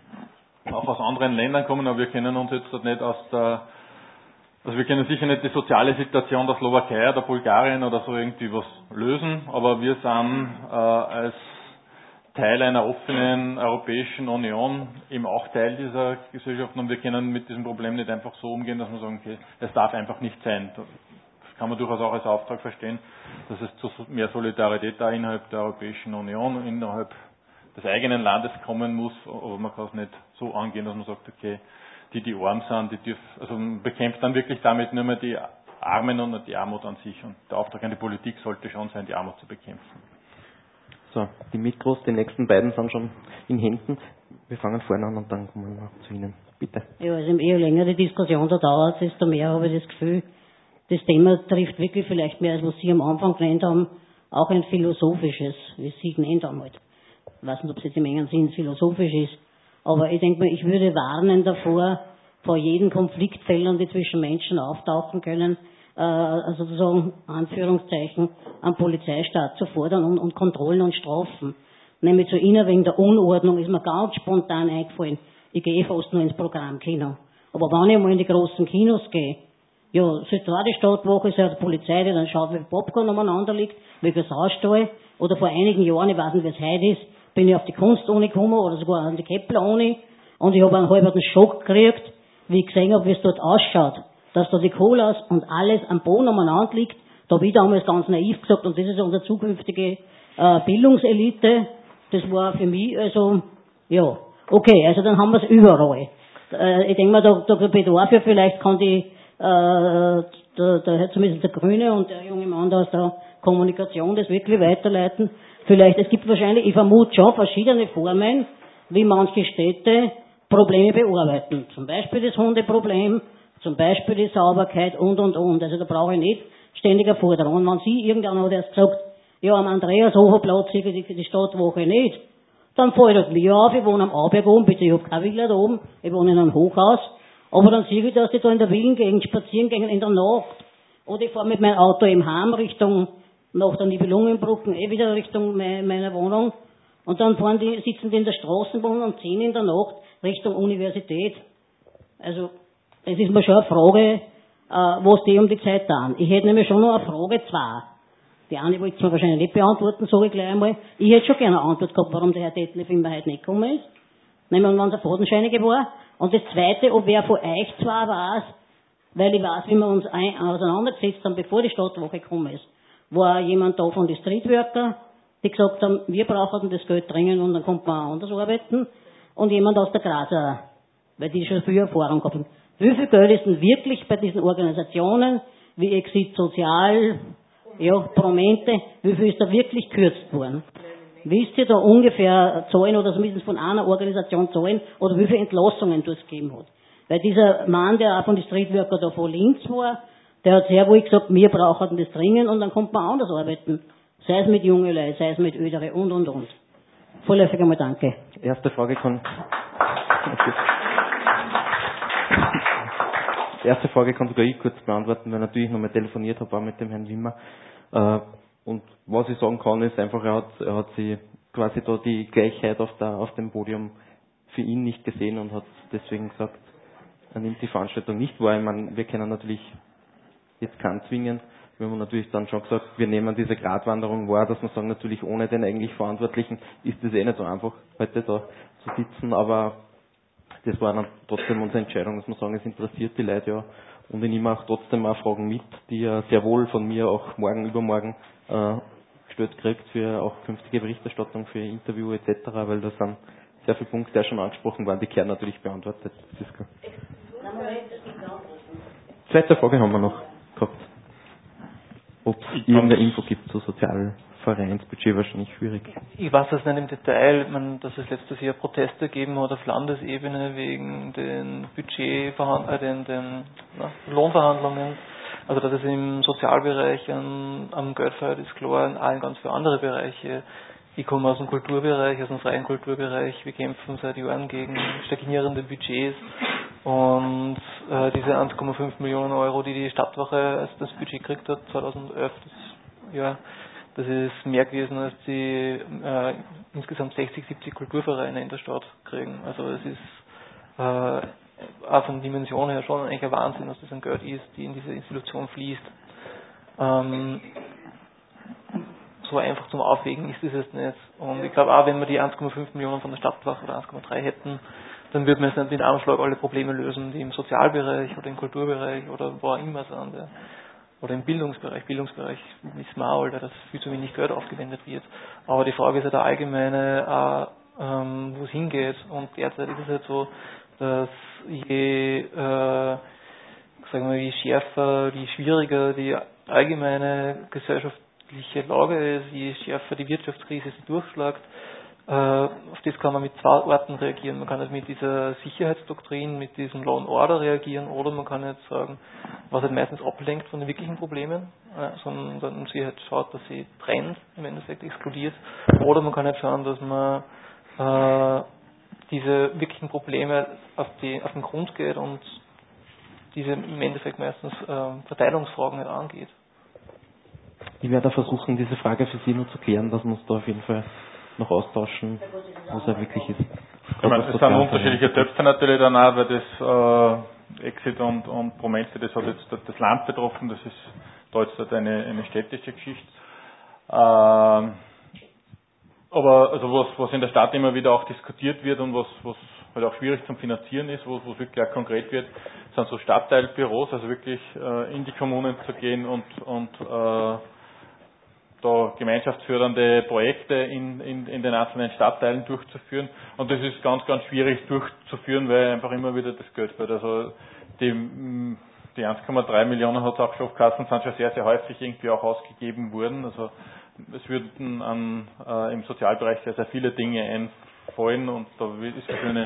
auch aus anderen Ländern kommen, aber wir kennen uns jetzt dort nicht aus der, also wir können sicher nicht die soziale Situation der Slowakei oder Bulgarien oder so irgendwie was lösen, aber wir sind äh, als Teil einer offenen Europäischen Union eben auch Teil dieser Gesellschaft und wir können mit diesem Problem nicht einfach so umgehen, dass wir sagen, okay, es darf einfach nicht sein. Das kann man durchaus auch als Auftrag verstehen, dass es zu mehr Solidarität da innerhalb der Europäischen Union, innerhalb des eigenen Landes kommen muss, aber man kann es nicht so angehen, dass man sagt, okay, die, die arm sind, die dürfen, also man bekämpft dann wirklich damit nur mehr die Armen und nicht die Armut an sich und der Auftrag an die Politik sollte schon sein, die Armut zu bekämpfen. So, die Mikros, die nächsten beiden sind schon in Händen. Wir fangen vorne an und dann kommen wir zu Ihnen. Bitte. Ja, also je länger die Diskussion da dauert, desto mehr habe ich das Gefühl, das Thema trifft wirklich vielleicht mehr, als was Sie am Anfang genannt haben, auch ein philosophisches, wie Sie genannt haben halt. Ich weiß nicht, ob es jetzt im engen Sinn philosophisch ist, aber ich denke mal, ich würde warnen davor, vor jedem Konfliktfeldern, die zwischen Menschen auftauchen können, äh, also sozusagen, Anführungszeichen, einen Polizeistaat zu fordern und, und Kontrollen und Strafen. Nämlich zu Ihnen wegen der Unordnung ist mir ganz spontan eingefallen, ich gehe fast nur ins Programmkino. Aber wenn ich mal in die großen Kinos gehe, ja, sollte da die Stadtwache sein, die Polizei, die dann schaut, wie Popcorn umeinander liegt, wegen Saustall. Oder vor einigen Jahren, ich weiß nicht, wie es heute ist, bin ich auf die Kunst-Uni gekommen oder sogar an die Kepler-Uni und ich habe einen halben Schock gekriegt, wie ich gesehen habe, wie es dort ausschaut. Dass da die Colas und alles am Boden umeinander liegt. Da habe ich damals ganz naiv gesagt, und das ist unsere zukünftige äh, Bildungselite. Das war für mich, also, ja, okay, also dann haben wir es überall. Äh, ich denke mal, da, da bedarf ja vielleicht, kann die, äh, der, der, zumindest der Grüne und der junge Mann da aus der Kommunikation das wirklich weiterleiten. Vielleicht, es gibt wahrscheinlich, ich vermute schon verschiedene Formen, wie manche Städte Probleme bearbeiten. Zum Beispiel das Hundeproblem, zum Beispiel die Sauberkeit und, und, und. Also da brauche ich nicht ständig eine Forderung. Und wenn Sie, irgendeiner hat erst gesagt, ja, am Andreas-Hofer-Platz sehe ich die, die Stadtwoche nicht, dann fällt das mir auf, ich wohne am Auberg oben, bitte, ich habe keine Villa da oben, ich wohne in einem Hochhaus, aber dann sehe ich, dass die da in der Villengegend spazieren gehen in der Nacht, oder ich fahre mit meinem Auto im Heim Richtung, nach der Nibelungenbrücken, eh wieder Richtung me meiner Wohnung, und dann fahren die, sitzen die in der Straßenbahn um zehn in der Nacht Richtung Universität. Also, es ist mir schon eine Frage, äh, was die um die Zeit tun. Ich hätte nämlich schon noch eine Frage, zwei. Die eine wollte ich mir wahrscheinlich nicht beantworten, sage ich gleich einmal. Ich hätte schon gerne eine Antwort gehabt, warum der Herr Detlef immer heute nicht gekommen ist. Nämlich, wenn es ein Fadenscheiniger war. Und das zweite, ob wer von euch zwar weiß, weil ich weiß, wie wir uns ein, auseinandergesetzt haben, bevor die Stadtwoche gekommen ist, war jemand da von den Streetworker, die gesagt haben, wir brauchen das Geld dringend und dann kommt man auch anders arbeiten. Und jemand aus der Grazer, weil die schon viel Erfahrung haben. Wie viel Geld ist denn wirklich bei diesen Organisationen, wie Exit Sozial, ja, Promente, wie viel ist da wirklich gekürzt worden? Wisst ihr da ungefähr Zahlen oder zumindest von einer Organisation Zahlen oder wie viele Entlassungen das gegeben hat? Weil dieser Mann, der auch von den Streetworker da von Linz war, der hat sehr wohl gesagt, wir brauchen das dringend und dann kommt man anders arbeiten. Sei es mit jungen Leuten, sei es mit Ödere und und und. Vorläufig einmal danke. Erste Frage kann. Die erste Frage kann sogar ich kurz beantworten, weil natürlich nochmal telefoniert habe, auch mit dem Herrn Wimmer. Und was ich sagen kann, ist einfach, er hat, er hat sie quasi da die Gleichheit auf, der, auf dem Podium für ihn nicht gesehen und hat deswegen gesagt, er nimmt die Veranstaltung nicht wahr. Ich meine, wir können natürlich jetzt keinen zwingen. Wir haben natürlich dann schon gesagt, wir nehmen diese Gratwanderung wahr, dass wir sagen, natürlich ohne den eigentlich Verantwortlichen ist es eh nicht so einfach, heute da zu sitzen, aber das war dann trotzdem unsere Entscheidung, dass wir sagen, es interessiert die Leute ja und ich nehme auch trotzdem auch Fragen mit, die er sehr wohl von mir auch morgen, übermorgen äh, gestellt kriegt für auch künftige Berichterstattung, für Interview et cetera, weil das sind sehr viele Punkte, die schon angesprochen waren, die kehren natürlich beantwortet. Das ist klar. Zweite Frage haben wir noch gehabt. Ob es irgendeine Info gibt zu Sozialvereinsbudget, wahrscheinlich schwierig. Ich weiß es nicht im Detail, man, dass es letztes Jahr Proteste gegeben hat auf Landesebene wegen den Budgetverhandlungen, äh, den, den na, Lohnverhandlungen. Also dass es im Sozialbereich am, am Geld fehlt, ist klar, in allen ganz viele andere Bereiche. Ich komme aus dem Kulturbereich, aus dem freien Kulturbereich. Wir kämpfen seit Jahren gegen stagnierende Budgets. Und äh, diese eins Komma fünf Millionen Euro, die die Stadtwache als das Budget gekriegt hat, zweitausendelf, das, ja, das ist mehr gewesen, als die äh, insgesamt sechzig, siebzig Kulturvereine in der Stadt kriegen. Also es ist äh, auch von Dimension her schon eigentlich ein Wahnsinn, dass das ein Geld ist, die in diese Institution fließt. Ähm, so einfach zum Aufwägen ist es jetzt nicht. Und ich glaube auch, wenn wir die eins Komma fünf Millionen von der Stadtwache oder eins Komma drei hätten, dann würde man jetzt nicht mit einem Schlag alle Probleme lösen, die im Sozialbereich oder im Kulturbereich oder wo auch immer sind. Ja. Oder im Bildungsbereich. Bildungsbereich ist mal all, dass viel zu wenig Geld aufgewendet wird. Aber die Frage ist ja der allgemeine, äh, ähm, wo es hingeht. Und derzeit ist es halt so, dass je, äh, sagen wir, je schärfer, je schwieriger die allgemeine gesellschaftliche Lage ist, je schärfer die Wirtschaftskrise sie durchschlagt, auf das kann man mit zwei Arten reagieren. Man kann halt mit dieser Sicherheitsdoktrin, mit diesem Law and Order reagieren, oder man kann jetzt sagen, was halt meistens ablenkt von den wirklichen Problemen, sondern sie halt schaut, dass sie trennt, im Endeffekt exkludiert, oder man kann halt schauen, dass man äh, diese wirklichen Probleme auf, die, auf den Grund geht und diese im Endeffekt meistens äh, Verteilungsfragen halt angeht. Ich werde versuchen, diese Frage für Sie nur zu klären, dass wir uns da auf jeden Fall noch austauschen, was er wirklich ist. Ich meine, es sind unterschiedliche Töpfe natürlich dann auch, weil das äh, Exit und, und Promente, das hat jetzt das Land betroffen, das ist da jetzt halt eine, eine städtische Geschichte. Ähm, aber also was, was in der Stadt immer wieder auch diskutiert wird und was, was halt auch schwierig zum Finanzieren ist, wo, wo es wirklich auch konkret wird, sind so Stadtteilbüros, also wirklich äh, in die Kommunen zu gehen und, und äh, da gemeinschaftsfördernde Projekte in, in, in den einzelnen Stadtteilen durchzuführen. Und das ist ganz, ganz schwierig durchzuführen, weil einfach immer wieder das Geld fehlt. Also die, die eins Komma drei Millionen hat es auch schon aufgeheißen, sind schon sehr, sehr häufig irgendwie auch ausgegeben worden. Also es würden an, äh, im Sozialbereich sehr, sehr viele Dinge einfallen und da ist für eine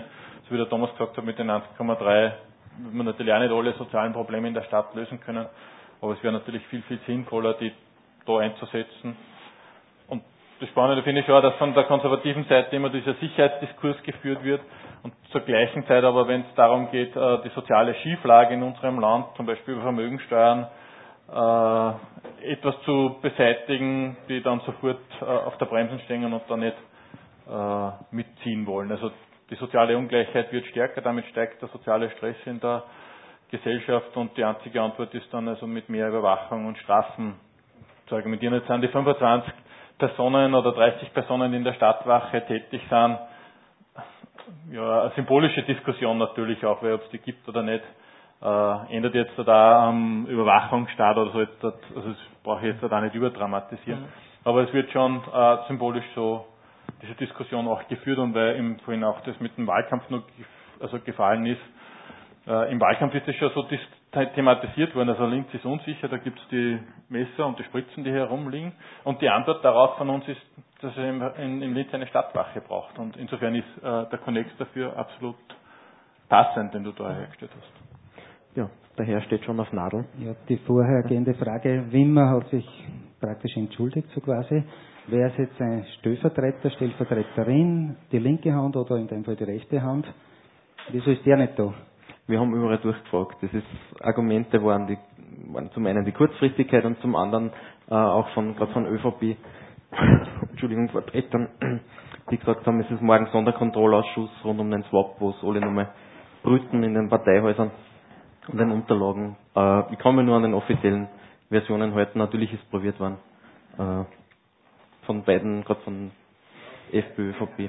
so wie der Thomas gesagt hat, mit den eins Komma drei wird man natürlich auch nicht alle sozialen Probleme in der Stadt lösen können, aber es wäre natürlich viel, viel sinnvoller, die da einzusetzen. Und das Spannende finde ich auch, dass von der konservativen Seite immer dieser Sicherheitsdiskurs geführt wird und zur gleichen Zeit aber, wenn es darum geht, die soziale Schieflage in unserem Land, zum Beispiel über Vermögensteuern, äh, etwas zu beseitigen, die dann sofort äh, auf der Bremse stehen und dann nicht äh, mitziehen wollen. Also die soziale Ungleichheit wird stärker, damit steigt der soziale Stress in der Gesellschaft und die einzige Antwort ist dann also mit mehr Überwachung und Strafen zu argumentieren. Jetzt sind die fünfundzwanzig Personen oder dreißig Personen, die in der Stadtwache tätig sind, ja, eine symbolische Diskussion natürlich auch, weil ob es die gibt oder nicht, äh, ändert jetzt da am Überwachungsstaat oder so, jetzt, also das brauche ich jetzt da nicht überdramatisieren. Mhm. Aber es wird schon äh, symbolisch so diese Diskussion auch geführt und weil im vorhin auch das mit dem Wahlkampf noch also gefallen ist, äh, im Wahlkampf ist das schon so dis- thematisiert worden, also Linz ist unsicher, da gibt es die Messer und die Spritzen, die hier herumliegen und die Antwort darauf von uns ist, dass es in, in Linz eine Stadtwache braucht und insofern ist äh, der Konnex dafür absolut passend, den du da hergestellt hast. Ja, der Herr steht schon auf Nadeln. Ja, die vorhergehende Frage, Wimmer hat sich praktisch entschuldigt, so quasi. Wäre es jetzt ein Stellvertreter, Stellvertreterin, die linke Hand oder in dem Fall die rechte Hand? Wieso ist der nicht da? Wir haben überall durchgefragt. Das ist, Argumente waren, die, waren zum einen die Kurzfristigkeit und zum anderen äh, auch von, gerade von ÖVP, Entschuldigung, Vertretern, die gesagt haben, es ist morgen Sonderkontrollausschuss rund um den Swap, wo es alle nochmal brüten in den Parteihäusern und den Unterlagen. Äh, ich kann mich nur an den offiziellen Versionen halten. Natürlich ist probiert worden. Äh, von beiden, gerade von FPÖ, ÖVP.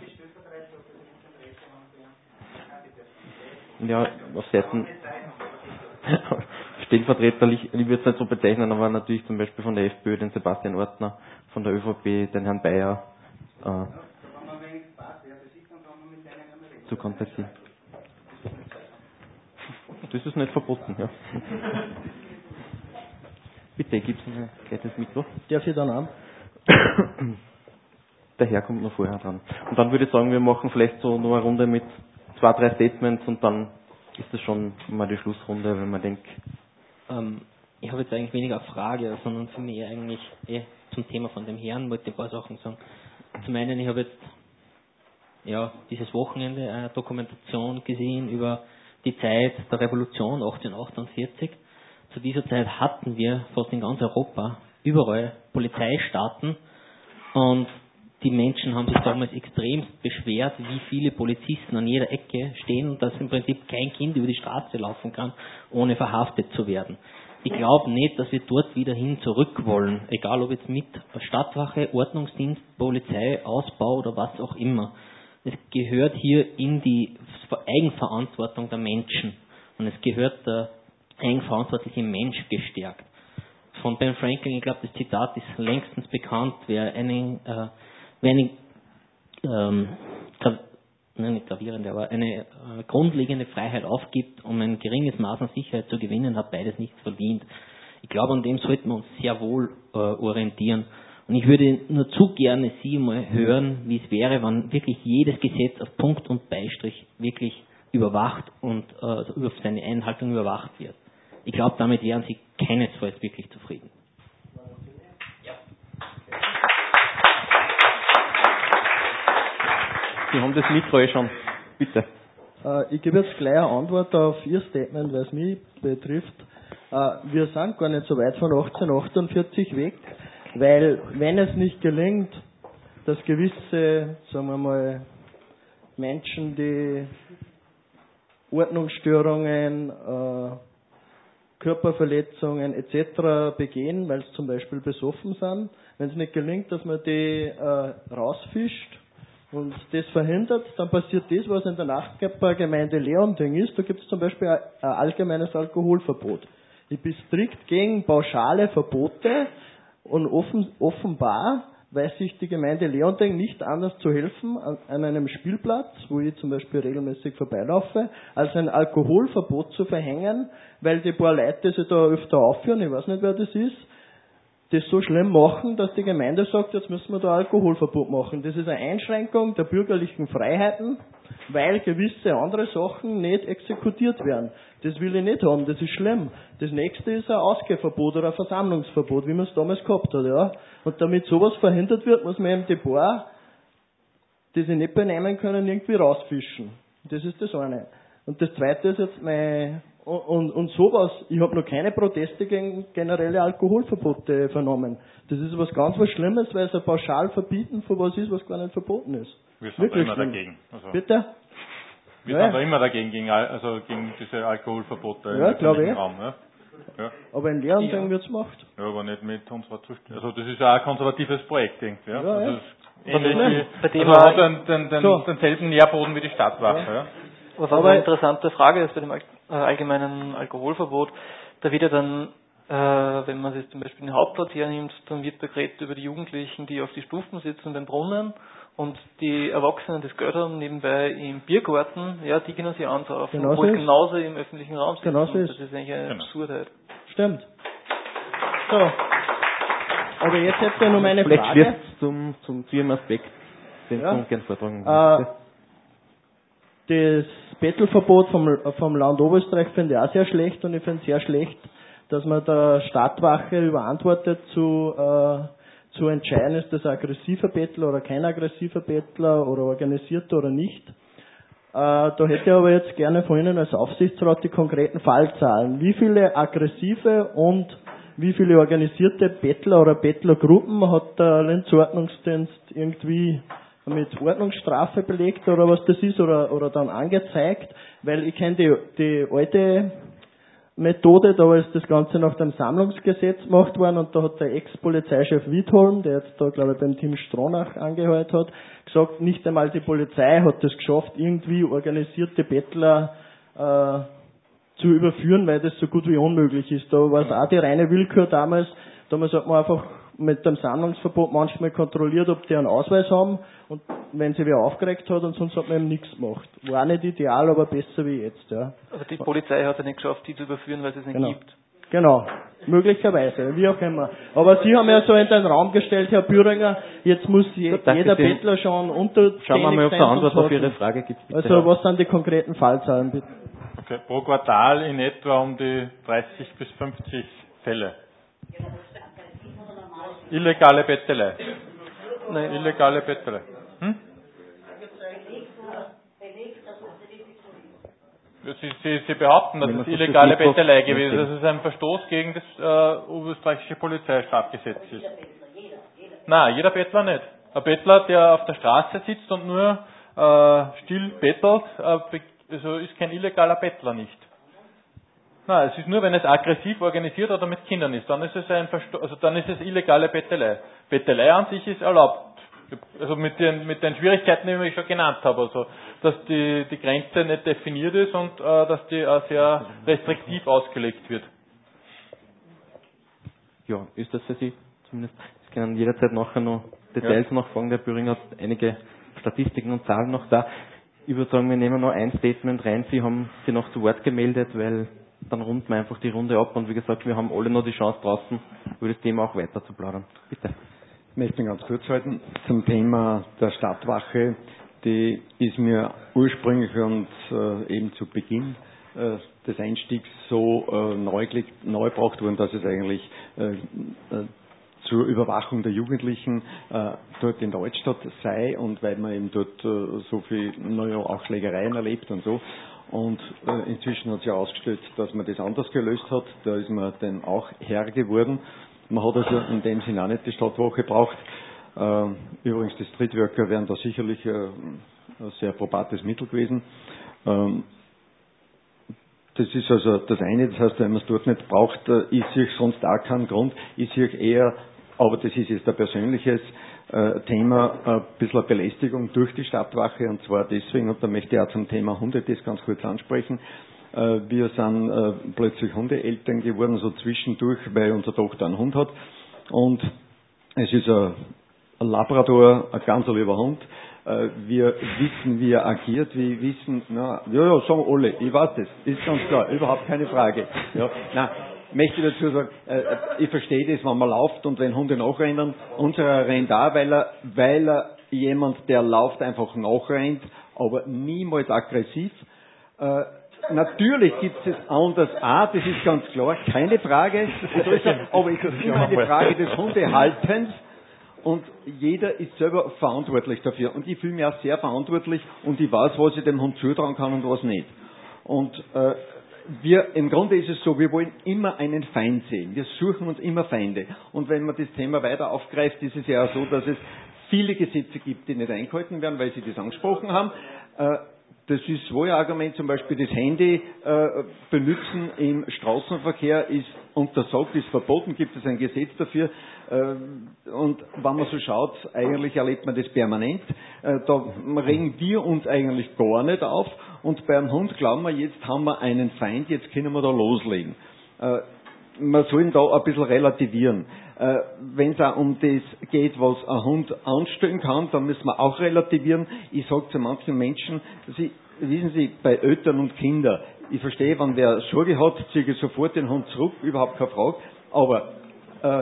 Ja, auf Seiten stellvertreterlich, ich würde es nicht so bezeichnen, aber natürlich zum Beispiel von der FPÖ den Sebastian Ortner, von der ÖVP den Herrn Bayer äh, zu kontaktieren. Das ist nicht verboten, ja. Bitte, gib's mir gleich das Mikro. Darf ich dann an? Der Herr kommt noch vorher dran. Und dann würde ich sagen, wir machen vielleicht so noch eine Runde mit zwei, drei Statements und dann ist das schon mal die Schlussrunde, wenn man denkt. Ähm, ich habe jetzt eigentlich weniger eine Frage, sondern für mich eigentlich eh zum Thema von dem Herrn wollte ich ein paar Sachen sagen. Zum einen, ich habe jetzt ja dieses Wochenende eine Dokumentation gesehen über die Zeit der Revolution achtzehnhundertachtundvierzig. Zu dieser Zeit hatten wir fast in ganz Europa überall Polizeistaaten und die Menschen haben sich damals extremst beschwert, wie viele Polizisten an jeder Ecke stehen und dass im Prinzip kein Kind über die Straße laufen kann, ohne verhaftet zu werden. Ich glaube nicht, dass wir dort wieder hin zurück wollen, egal ob jetzt mit Stadtwache, Ordnungsdienst, Polizei, Ausbau oder was auch immer. Es gehört hier in die Eigenverantwortung der Menschen und es gehört der eigenverantwortliche Mensch gestärkt. Von Ben Franklin, ich glaube, das Zitat ist längstens bekannt, wer eine, äh, wer eine ähm, grav- nein, nicht gravierende, aber eine äh, grundlegende Freiheit aufgibt, um ein geringes Maß an Sicherheit zu gewinnen, hat beides nichts verdient. Ich glaube, an dem sollten wir uns sehr wohl äh, orientieren. Und ich würde nur zu gerne Sie mal hören, wie es wäre, wenn wirklich jedes Gesetz auf Punkt und Beistrich wirklich überwacht und äh, auf seine Einhaltung überwacht wird. Ich glaube, damit wären Sie keinesfalls wirklich zufrieden. Sie haben das Mikro eh schon. Bitte. Äh, ich gebe jetzt gleich eine Antwort auf Ihr Statement, weil es mich betrifft. Äh, wir sind gar nicht so weit von achtzehnhundertachtundvierzig weg, weil wenn es nicht gelingt, dass gewisse, sagen wir mal, Menschen, die Ordnungsstörungen, äh, Körperverletzungen et cetera begehen, weil sie zum Beispiel besoffen sind, wenn es nicht gelingt, dass man die äh, rausfischt und das verhindert, dann passiert das, was in der Nachbargemeinde Leonding ist. Da gibt es zum Beispiel ein, ein allgemeines Alkoholverbot. Ich bin strikt gegen pauschale Verbote und offen, offenbar weiß sich die Gemeinde Leonding nicht anders zu helfen an, an einem Spielplatz, wo ich zum Beispiel regelmäßig vorbeilaufe, als ein Alkoholverbot zu verhängen, weil die paar Leute, die sich da öfter aufführen, ich weiß nicht, wer das ist, das so schlimm machen, dass die Gemeinde sagt, jetzt müssen wir da Alkoholverbot machen. Das ist eine Einschränkung der bürgerlichen Freiheiten, weil gewisse andere Sachen nicht exekutiert werden. Das will ich nicht haben, das ist schlimm. Das nächste ist ein Ausgehverbot oder ein Versammlungsverbot, wie man es damals gehabt hat. Ja. Und damit sowas verhindert wird, muss man eben die Bar, die sie nicht benehmen können, irgendwie rausfischen. Das ist das eine. Und das zweite ist jetzt mein... Und, und sowas, ich habe noch keine Proteste gegen generelle Alkoholverbote vernommen. Das ist was ganz was Schlimmes, weil es ein pauschal Verbieten von was ist, was gar nicht verboten ist. Wir sind Wirklich da immer schlimm. dagegen. Also Bitte? Wir ja. sind da immer dagegen, gegen, also gegen diese Alkoholverbote ja, im öffentlichen ich. Raum. Ja. Ja. Aber in Lehransingen ja. wird es gemacht. Ja, aber nicht mit unserer Zustimmung. Also das ist auch ein konservatives Projekt, irgendwie. Ja. Ja, also ja. ähnlich wie, bei dem also hat den, den, den, so. denselben Nährboden wie die Stadtwache. Ja. Ja. Was auch eine interessante Frage ist bei dem allgemeinen Alkoholverbot, da wird ja dann, äh, wenn man sich zum Beispiel den Hauptplatz hernimmt, dann wird da geredet über die Jugendlichen, die auf die Stufen sitzen beim Brunnen und die Erwachsenen, die das Geld haben, nebenbei im Biergarten, ja, die können sich ansaufen, genau obwohl so genauso im öffentlichen Raum sitzen. Genau so ist. Das ist eigentlich eine genau. Absurdheit. Stimmt. So. Aber jetzt hätte ich noch meine Vielleicht Frage. Vielleicht zum, zum, zu Ihrem Aspekt, den ja. ich gerne vortragen möchte. Äh, Das Bettelverbot vom, vom Land Oberösterreich finde ich auch sehr schlecht und ich finde es sehr schlecht, dass man der Stadtwache überantwortet zu, äh, zu entscheiden, ist das ein aggressiver Bettler oder kein aggressiver Bettler oder organisierter oder nicht. Äh, da hätte ich aber jetzt gerne von Ihnen als Aufsichtsrat die konkreten Fallzahlen. Wie viele aggressive und wie viele organisierte Bettler oder Bettlergruppen hat der Linz-Ordnungsdienst irgendwie mit Ordnungsstrafe belegt oder was das ist oder, oder dann angezeigt, weil ich kenne die, die alte Methode, da ist das Ganze nach dem Sammlungsgesetz gemacht worden und da hat der Ex-Polizeichef Wiedholm, der jetzt da glaube ich beim Team Stronach angeheuert hat, gesagt, nicht einmal die Polizei hat es geschafft, irgendwie organisierte Bettler äh, zu überführen, weil das so gut wie unmöglich ist. Da war es auch die reine Willkür damals, damals hat man einfach mit dem Sammlungsverbot manchmal kontrolliert, ob die einen Ausweis haben und wenn sie wer aufgeregt hat und sonst hat man eben nichts gemacht. War nicht ideal, aber besser wie jetzt. Ja. Also die Polizei hat ja nicht geschafft, die zu überführen, weil es es nicht genau. gibt. Genau, möglicherweise, wie auch immer. Aber Sie haben ja so in den Raum gestellt, Herr Bühringer, jetzt muss je, so, jeder Bettler schon unter Schauen wir mal, ob es eine Antwort auf Ihre Frage gibt. Bitte. Also was sind die konkreten Fallzahlen, bitte? Okay, pro Quartal in etwa um die dreißig bis fünfzig Fälle. Illegale Bettelei. Nein. Illegale Bettelei. Hm? Sie, Sie, Sie behaupten, dass es illegale Bettelei gewesen ist. Das ist ein Verstoß gegen das äh, österreichische Polizeistrafgesetz ist. Nein, jeder Bettler nicht. Ein Bettler, der auf der Straße sitzt und nur äh, still bettelt, äh, also ist kein illegaler Bettler nicht. Nein, es ist nur, wenn es aggressiv organisiert oder mit Kindern ist, dann ist es ein Versto- also dann ist es illegale Bettelei. Bettelei an sich ist erlaubt. Also mit den, mit den Schwierigkeiten, die ich schon genannt habe, also dass die, die Grenze nicht definiert ist und äh, dass die äh, sehr restriktiv ausgelegt wird. Ja, ist das für Sie zumindest? Sie können jederzeit nachher noch Details ja. nachfragen. Der Bühringer hat einige Statistiken und Zahlen noch da. Ich würde sagen, wir nehmen noch ein Statement rein. Sie haben sich noch zu Wort gemeldet, weil dann runden wir einfach die Runde ab und wie gesagt, wir haben alle noch die Chance draußen, über das Thema auch weiter zu plaudern. Bitte. Ich möchte mich ganz kurz halten zum Thema der Stadtwache. Die ist mir ursprünglich und äh, eben zu Beginn äh, des Einstiegs so äh, neu, neu gebracht worden, dass es eigentlich äh, äh, zur Überwachung der Jugendlichen äh, dort in der Altstadt sei und weil man eben dort äh, so viel, naja, auch Schlägereien erlebt und so. Und äh, inzwischen hat sich herausgestellt, dass man das anders gelöst hat. Da ist man dann auch Herr geworden. Man hat also in dem Sinne auch nicht die Stadtwache gebraucht. Äh, übrigens, die Streetworker wären da sicherlich äh, ein sehr probates Mittel gewesen. Ähm, das ist also das eine. Das heißt, wenn man es dort nicht braucht, äh, ist sich sonst auch kein Grund. Ist sich eher, aber das ist jetzt ein persönliches äh, Thema, ein bisschen eine Belästigung durch die Stadtwache. Und zwar deswegen, und da möchte ich auch zum Thema Hunde das ganz kurz ansprechen. Wir sind äh, plötzlich Hundeeltern geworden, so zwischendurch, weil unsere Tochter einen Hund hat. Und es ist ein, ein Labrador, ein ganz lieber Hund. Äh, wir wissen, wie er agiert. Wir wissen, na, ja, ja, sagen alle, ich weiß das, ist ganz klar, überhaupt keine Frage. Ja, na, möchte ich dazu sagen, äh, ich verstehe das, wenn man läuft und wenn Hunde nachrennen. Unserer rennt auch, weil er, weil er jemand, der läuft, einfach nachrennt, aber niemals aggressiv. Äh, natürlich gibt es es anders auch, das ist ganz klar, keine Frage. Aber es ist immer eine Frage des Hundehaltens. Und jeder ist selber verantwortlich dafür. Und ich fühle mich auch sehr verantwortlich und ich weiß, was ich dem Hund zutrauen kann und was nicht. Und äh, wir, im Grunde ist es so, wir wollen immer einen Feind sehen. Wir suchen uns immer Feinde. Und wenn man das Thema weiter aufgreift, ist es ja auch so, dass es viele Gesetze gibt, die nicht eingehalten werden, weil Sie das angesprochen haben. Äh, Das ist so ein Argument, zum Beispiel das Handy äh, benutzen im Straßenverkehr ist untersagt, ist verboten, gibt es ein Gesetz dafür. Äh, und wenn man so schaut, eigentlich erlebt man das permanent. Äh, da regen wir uns eigentlich gar nicht auf. Und beim Hund glauben wir, jetzt haben wir einen Feind, jetzt können wir da loslegen. Äh, man soll da ein bisschen relativieren. Äh, wenn es auch um das geht, was ein Hund anstellen kann, dann müssen wir auch relativieren. Ich sage zu manchen Menschen, Sie, wissen Sie, bei Eltern und Kindern, ich verstehe, wenn wer Sorge hat, ziehe ich sofort den Hund zurück, überhaupt keine Frage, aber äh,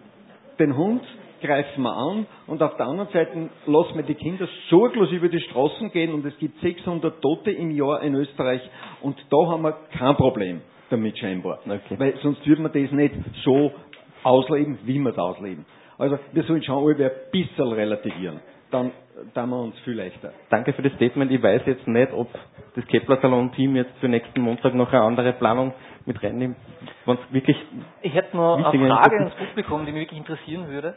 den Hund greifen wir an und auf der anderen Seite lassen wir die Kinder sorglos über die Straßen gehen und es gibt sechshundert Tote im Jahr in Österreich und da haben wir kein Problem damit scheinbar, okay. Weil sonst würde man das nicht so ausleben, wie wir das ausleben. Also wir sollen schon alle ein bisschen relativieren. Dann tun wir uns viel leichter. Danke für das Statement. Ich weiß jetzt nicht, ob das Kepler-Salon-Team jetzt für nächsten Montag noch eine andere Planung mit reinnimmt. Wenn's wirklich ich hätte noch eine Frage ans Publikum, die mich wirklich interessieren würde.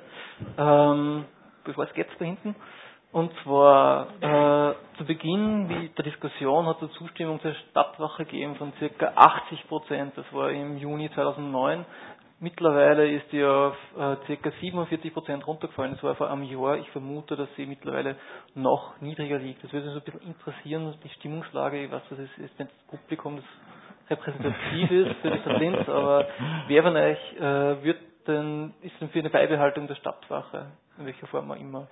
Ähm, bevor es geht da hinten. Und zwar äh, zu Beginn der Diskussion hat es Zustimmung zur Stadtwache gegeben von ca. achtzig Prozent. Das war im Juni zweitausendneun. Mittlerweile ist die auf äh, ca. siebenundvierzig Prozent runtergefallen. Das war vor einem Jahr. Ich vermute, dass sie mittlerweile noch niedriger liegt. Das würde mich so ein bisschen interessieren, die Stimmungslage. Ich weiß, das ist, ist nicht das Publikum, das repräsentativ ist für die Stadt Linz, aber wer von euch äh, wird denn, ist denn für eine Beibehaltung der Stadtwache? In welcher Form auch immer?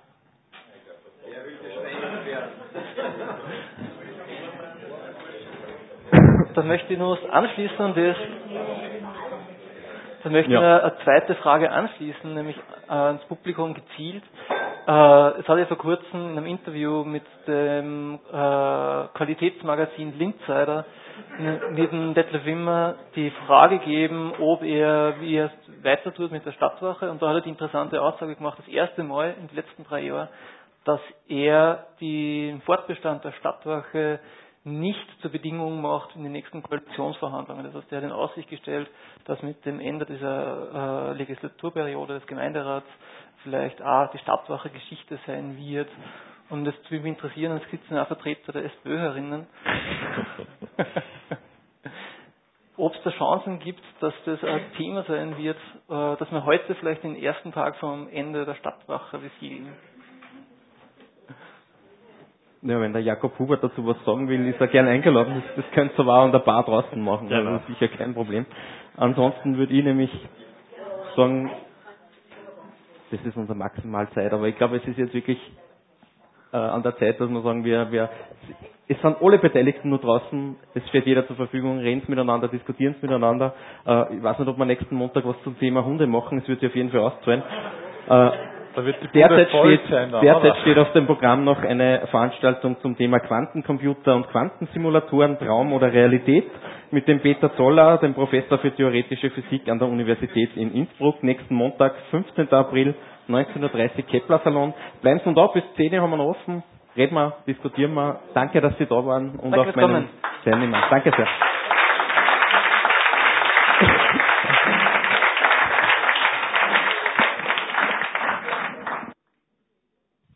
Dann möchte ich noch was anschließen an das. Dann möchte ich ja. noch eine zweite Frage anschließen, nämlich äh, ans Publikum gezielt. Äh, es hat ja vor kurzem in einem Interview mit dem äh, Qualitätsmagazin Linzsider neben Detlef Wimmer die Frage gegeben, ob er, wie er es weiter tut mit der Stadtwache. Und da hat er die interessante Aussage gemacht, das erste Mal in den letzten drei Jahren, dass er den Fortbestand der Stadtwache nicht zur Bedingung macht in den nächsten Koalitionsverhandlungen. Das heißt, er hat in Aussicht gestellt, dass mit dem Ende dieser äh, Legislaturperiode des Gemeinderats vielleicht auch die Stadtwache Geschichte sein wird. Und das würde mich interessieren, es sitzen auch Vertreter der SPÖ-Herinnen, ob es da Chancen gibt, dass das ein Thema sein wird, äh, dass wir heute vielleicht den ersten Tag vom Ende der Stadtwache besiedeln. Ja, wenn der Jakob Hubert dazu was sagen will, ist er gern eingeladen. Das, das könnt ihr aber an der Bar draußen machen. Ja, also das ist sicher kein Problem. Ansonsten würde ich nämlich sagen, das ist unsere Maximalzeit. Aber ich glaube, es ist jetzt wirklich äh, an der Zeit, dass wir sagen, wir, wir, es sind alle Beteiligten nur draußen. Es steht jeder zur Verfügung. Reden miteinander, diskutieren es miteinander. Äh, ich weiß nicht, ob wir nächsten Montag was zum Thema Hunde machen. Es wird sich auf jeden Fall auszahlen. Äh, Da wird die derzeit voll steht, sein, dann, derzeit steht auf dem Programm noch eine Veranstaltung zum Thema Quantencomputer und Quantensimulatoren, Traum oder Realität mit dem Peter Zoller, dem Professor für theoretische Physik an der Universität in Innsbruck. Nächsten Montag, fünfzehnten April, neunzehn Uhr dreißig, Kepler-Salon. Bleiben Sie noch da, bis zehn Uhr haben wir noch offen. Reden wir, diskutieren wir. Danke, dass Sie da waren und Danke auch meinen Teilnehmern. Danke sehr.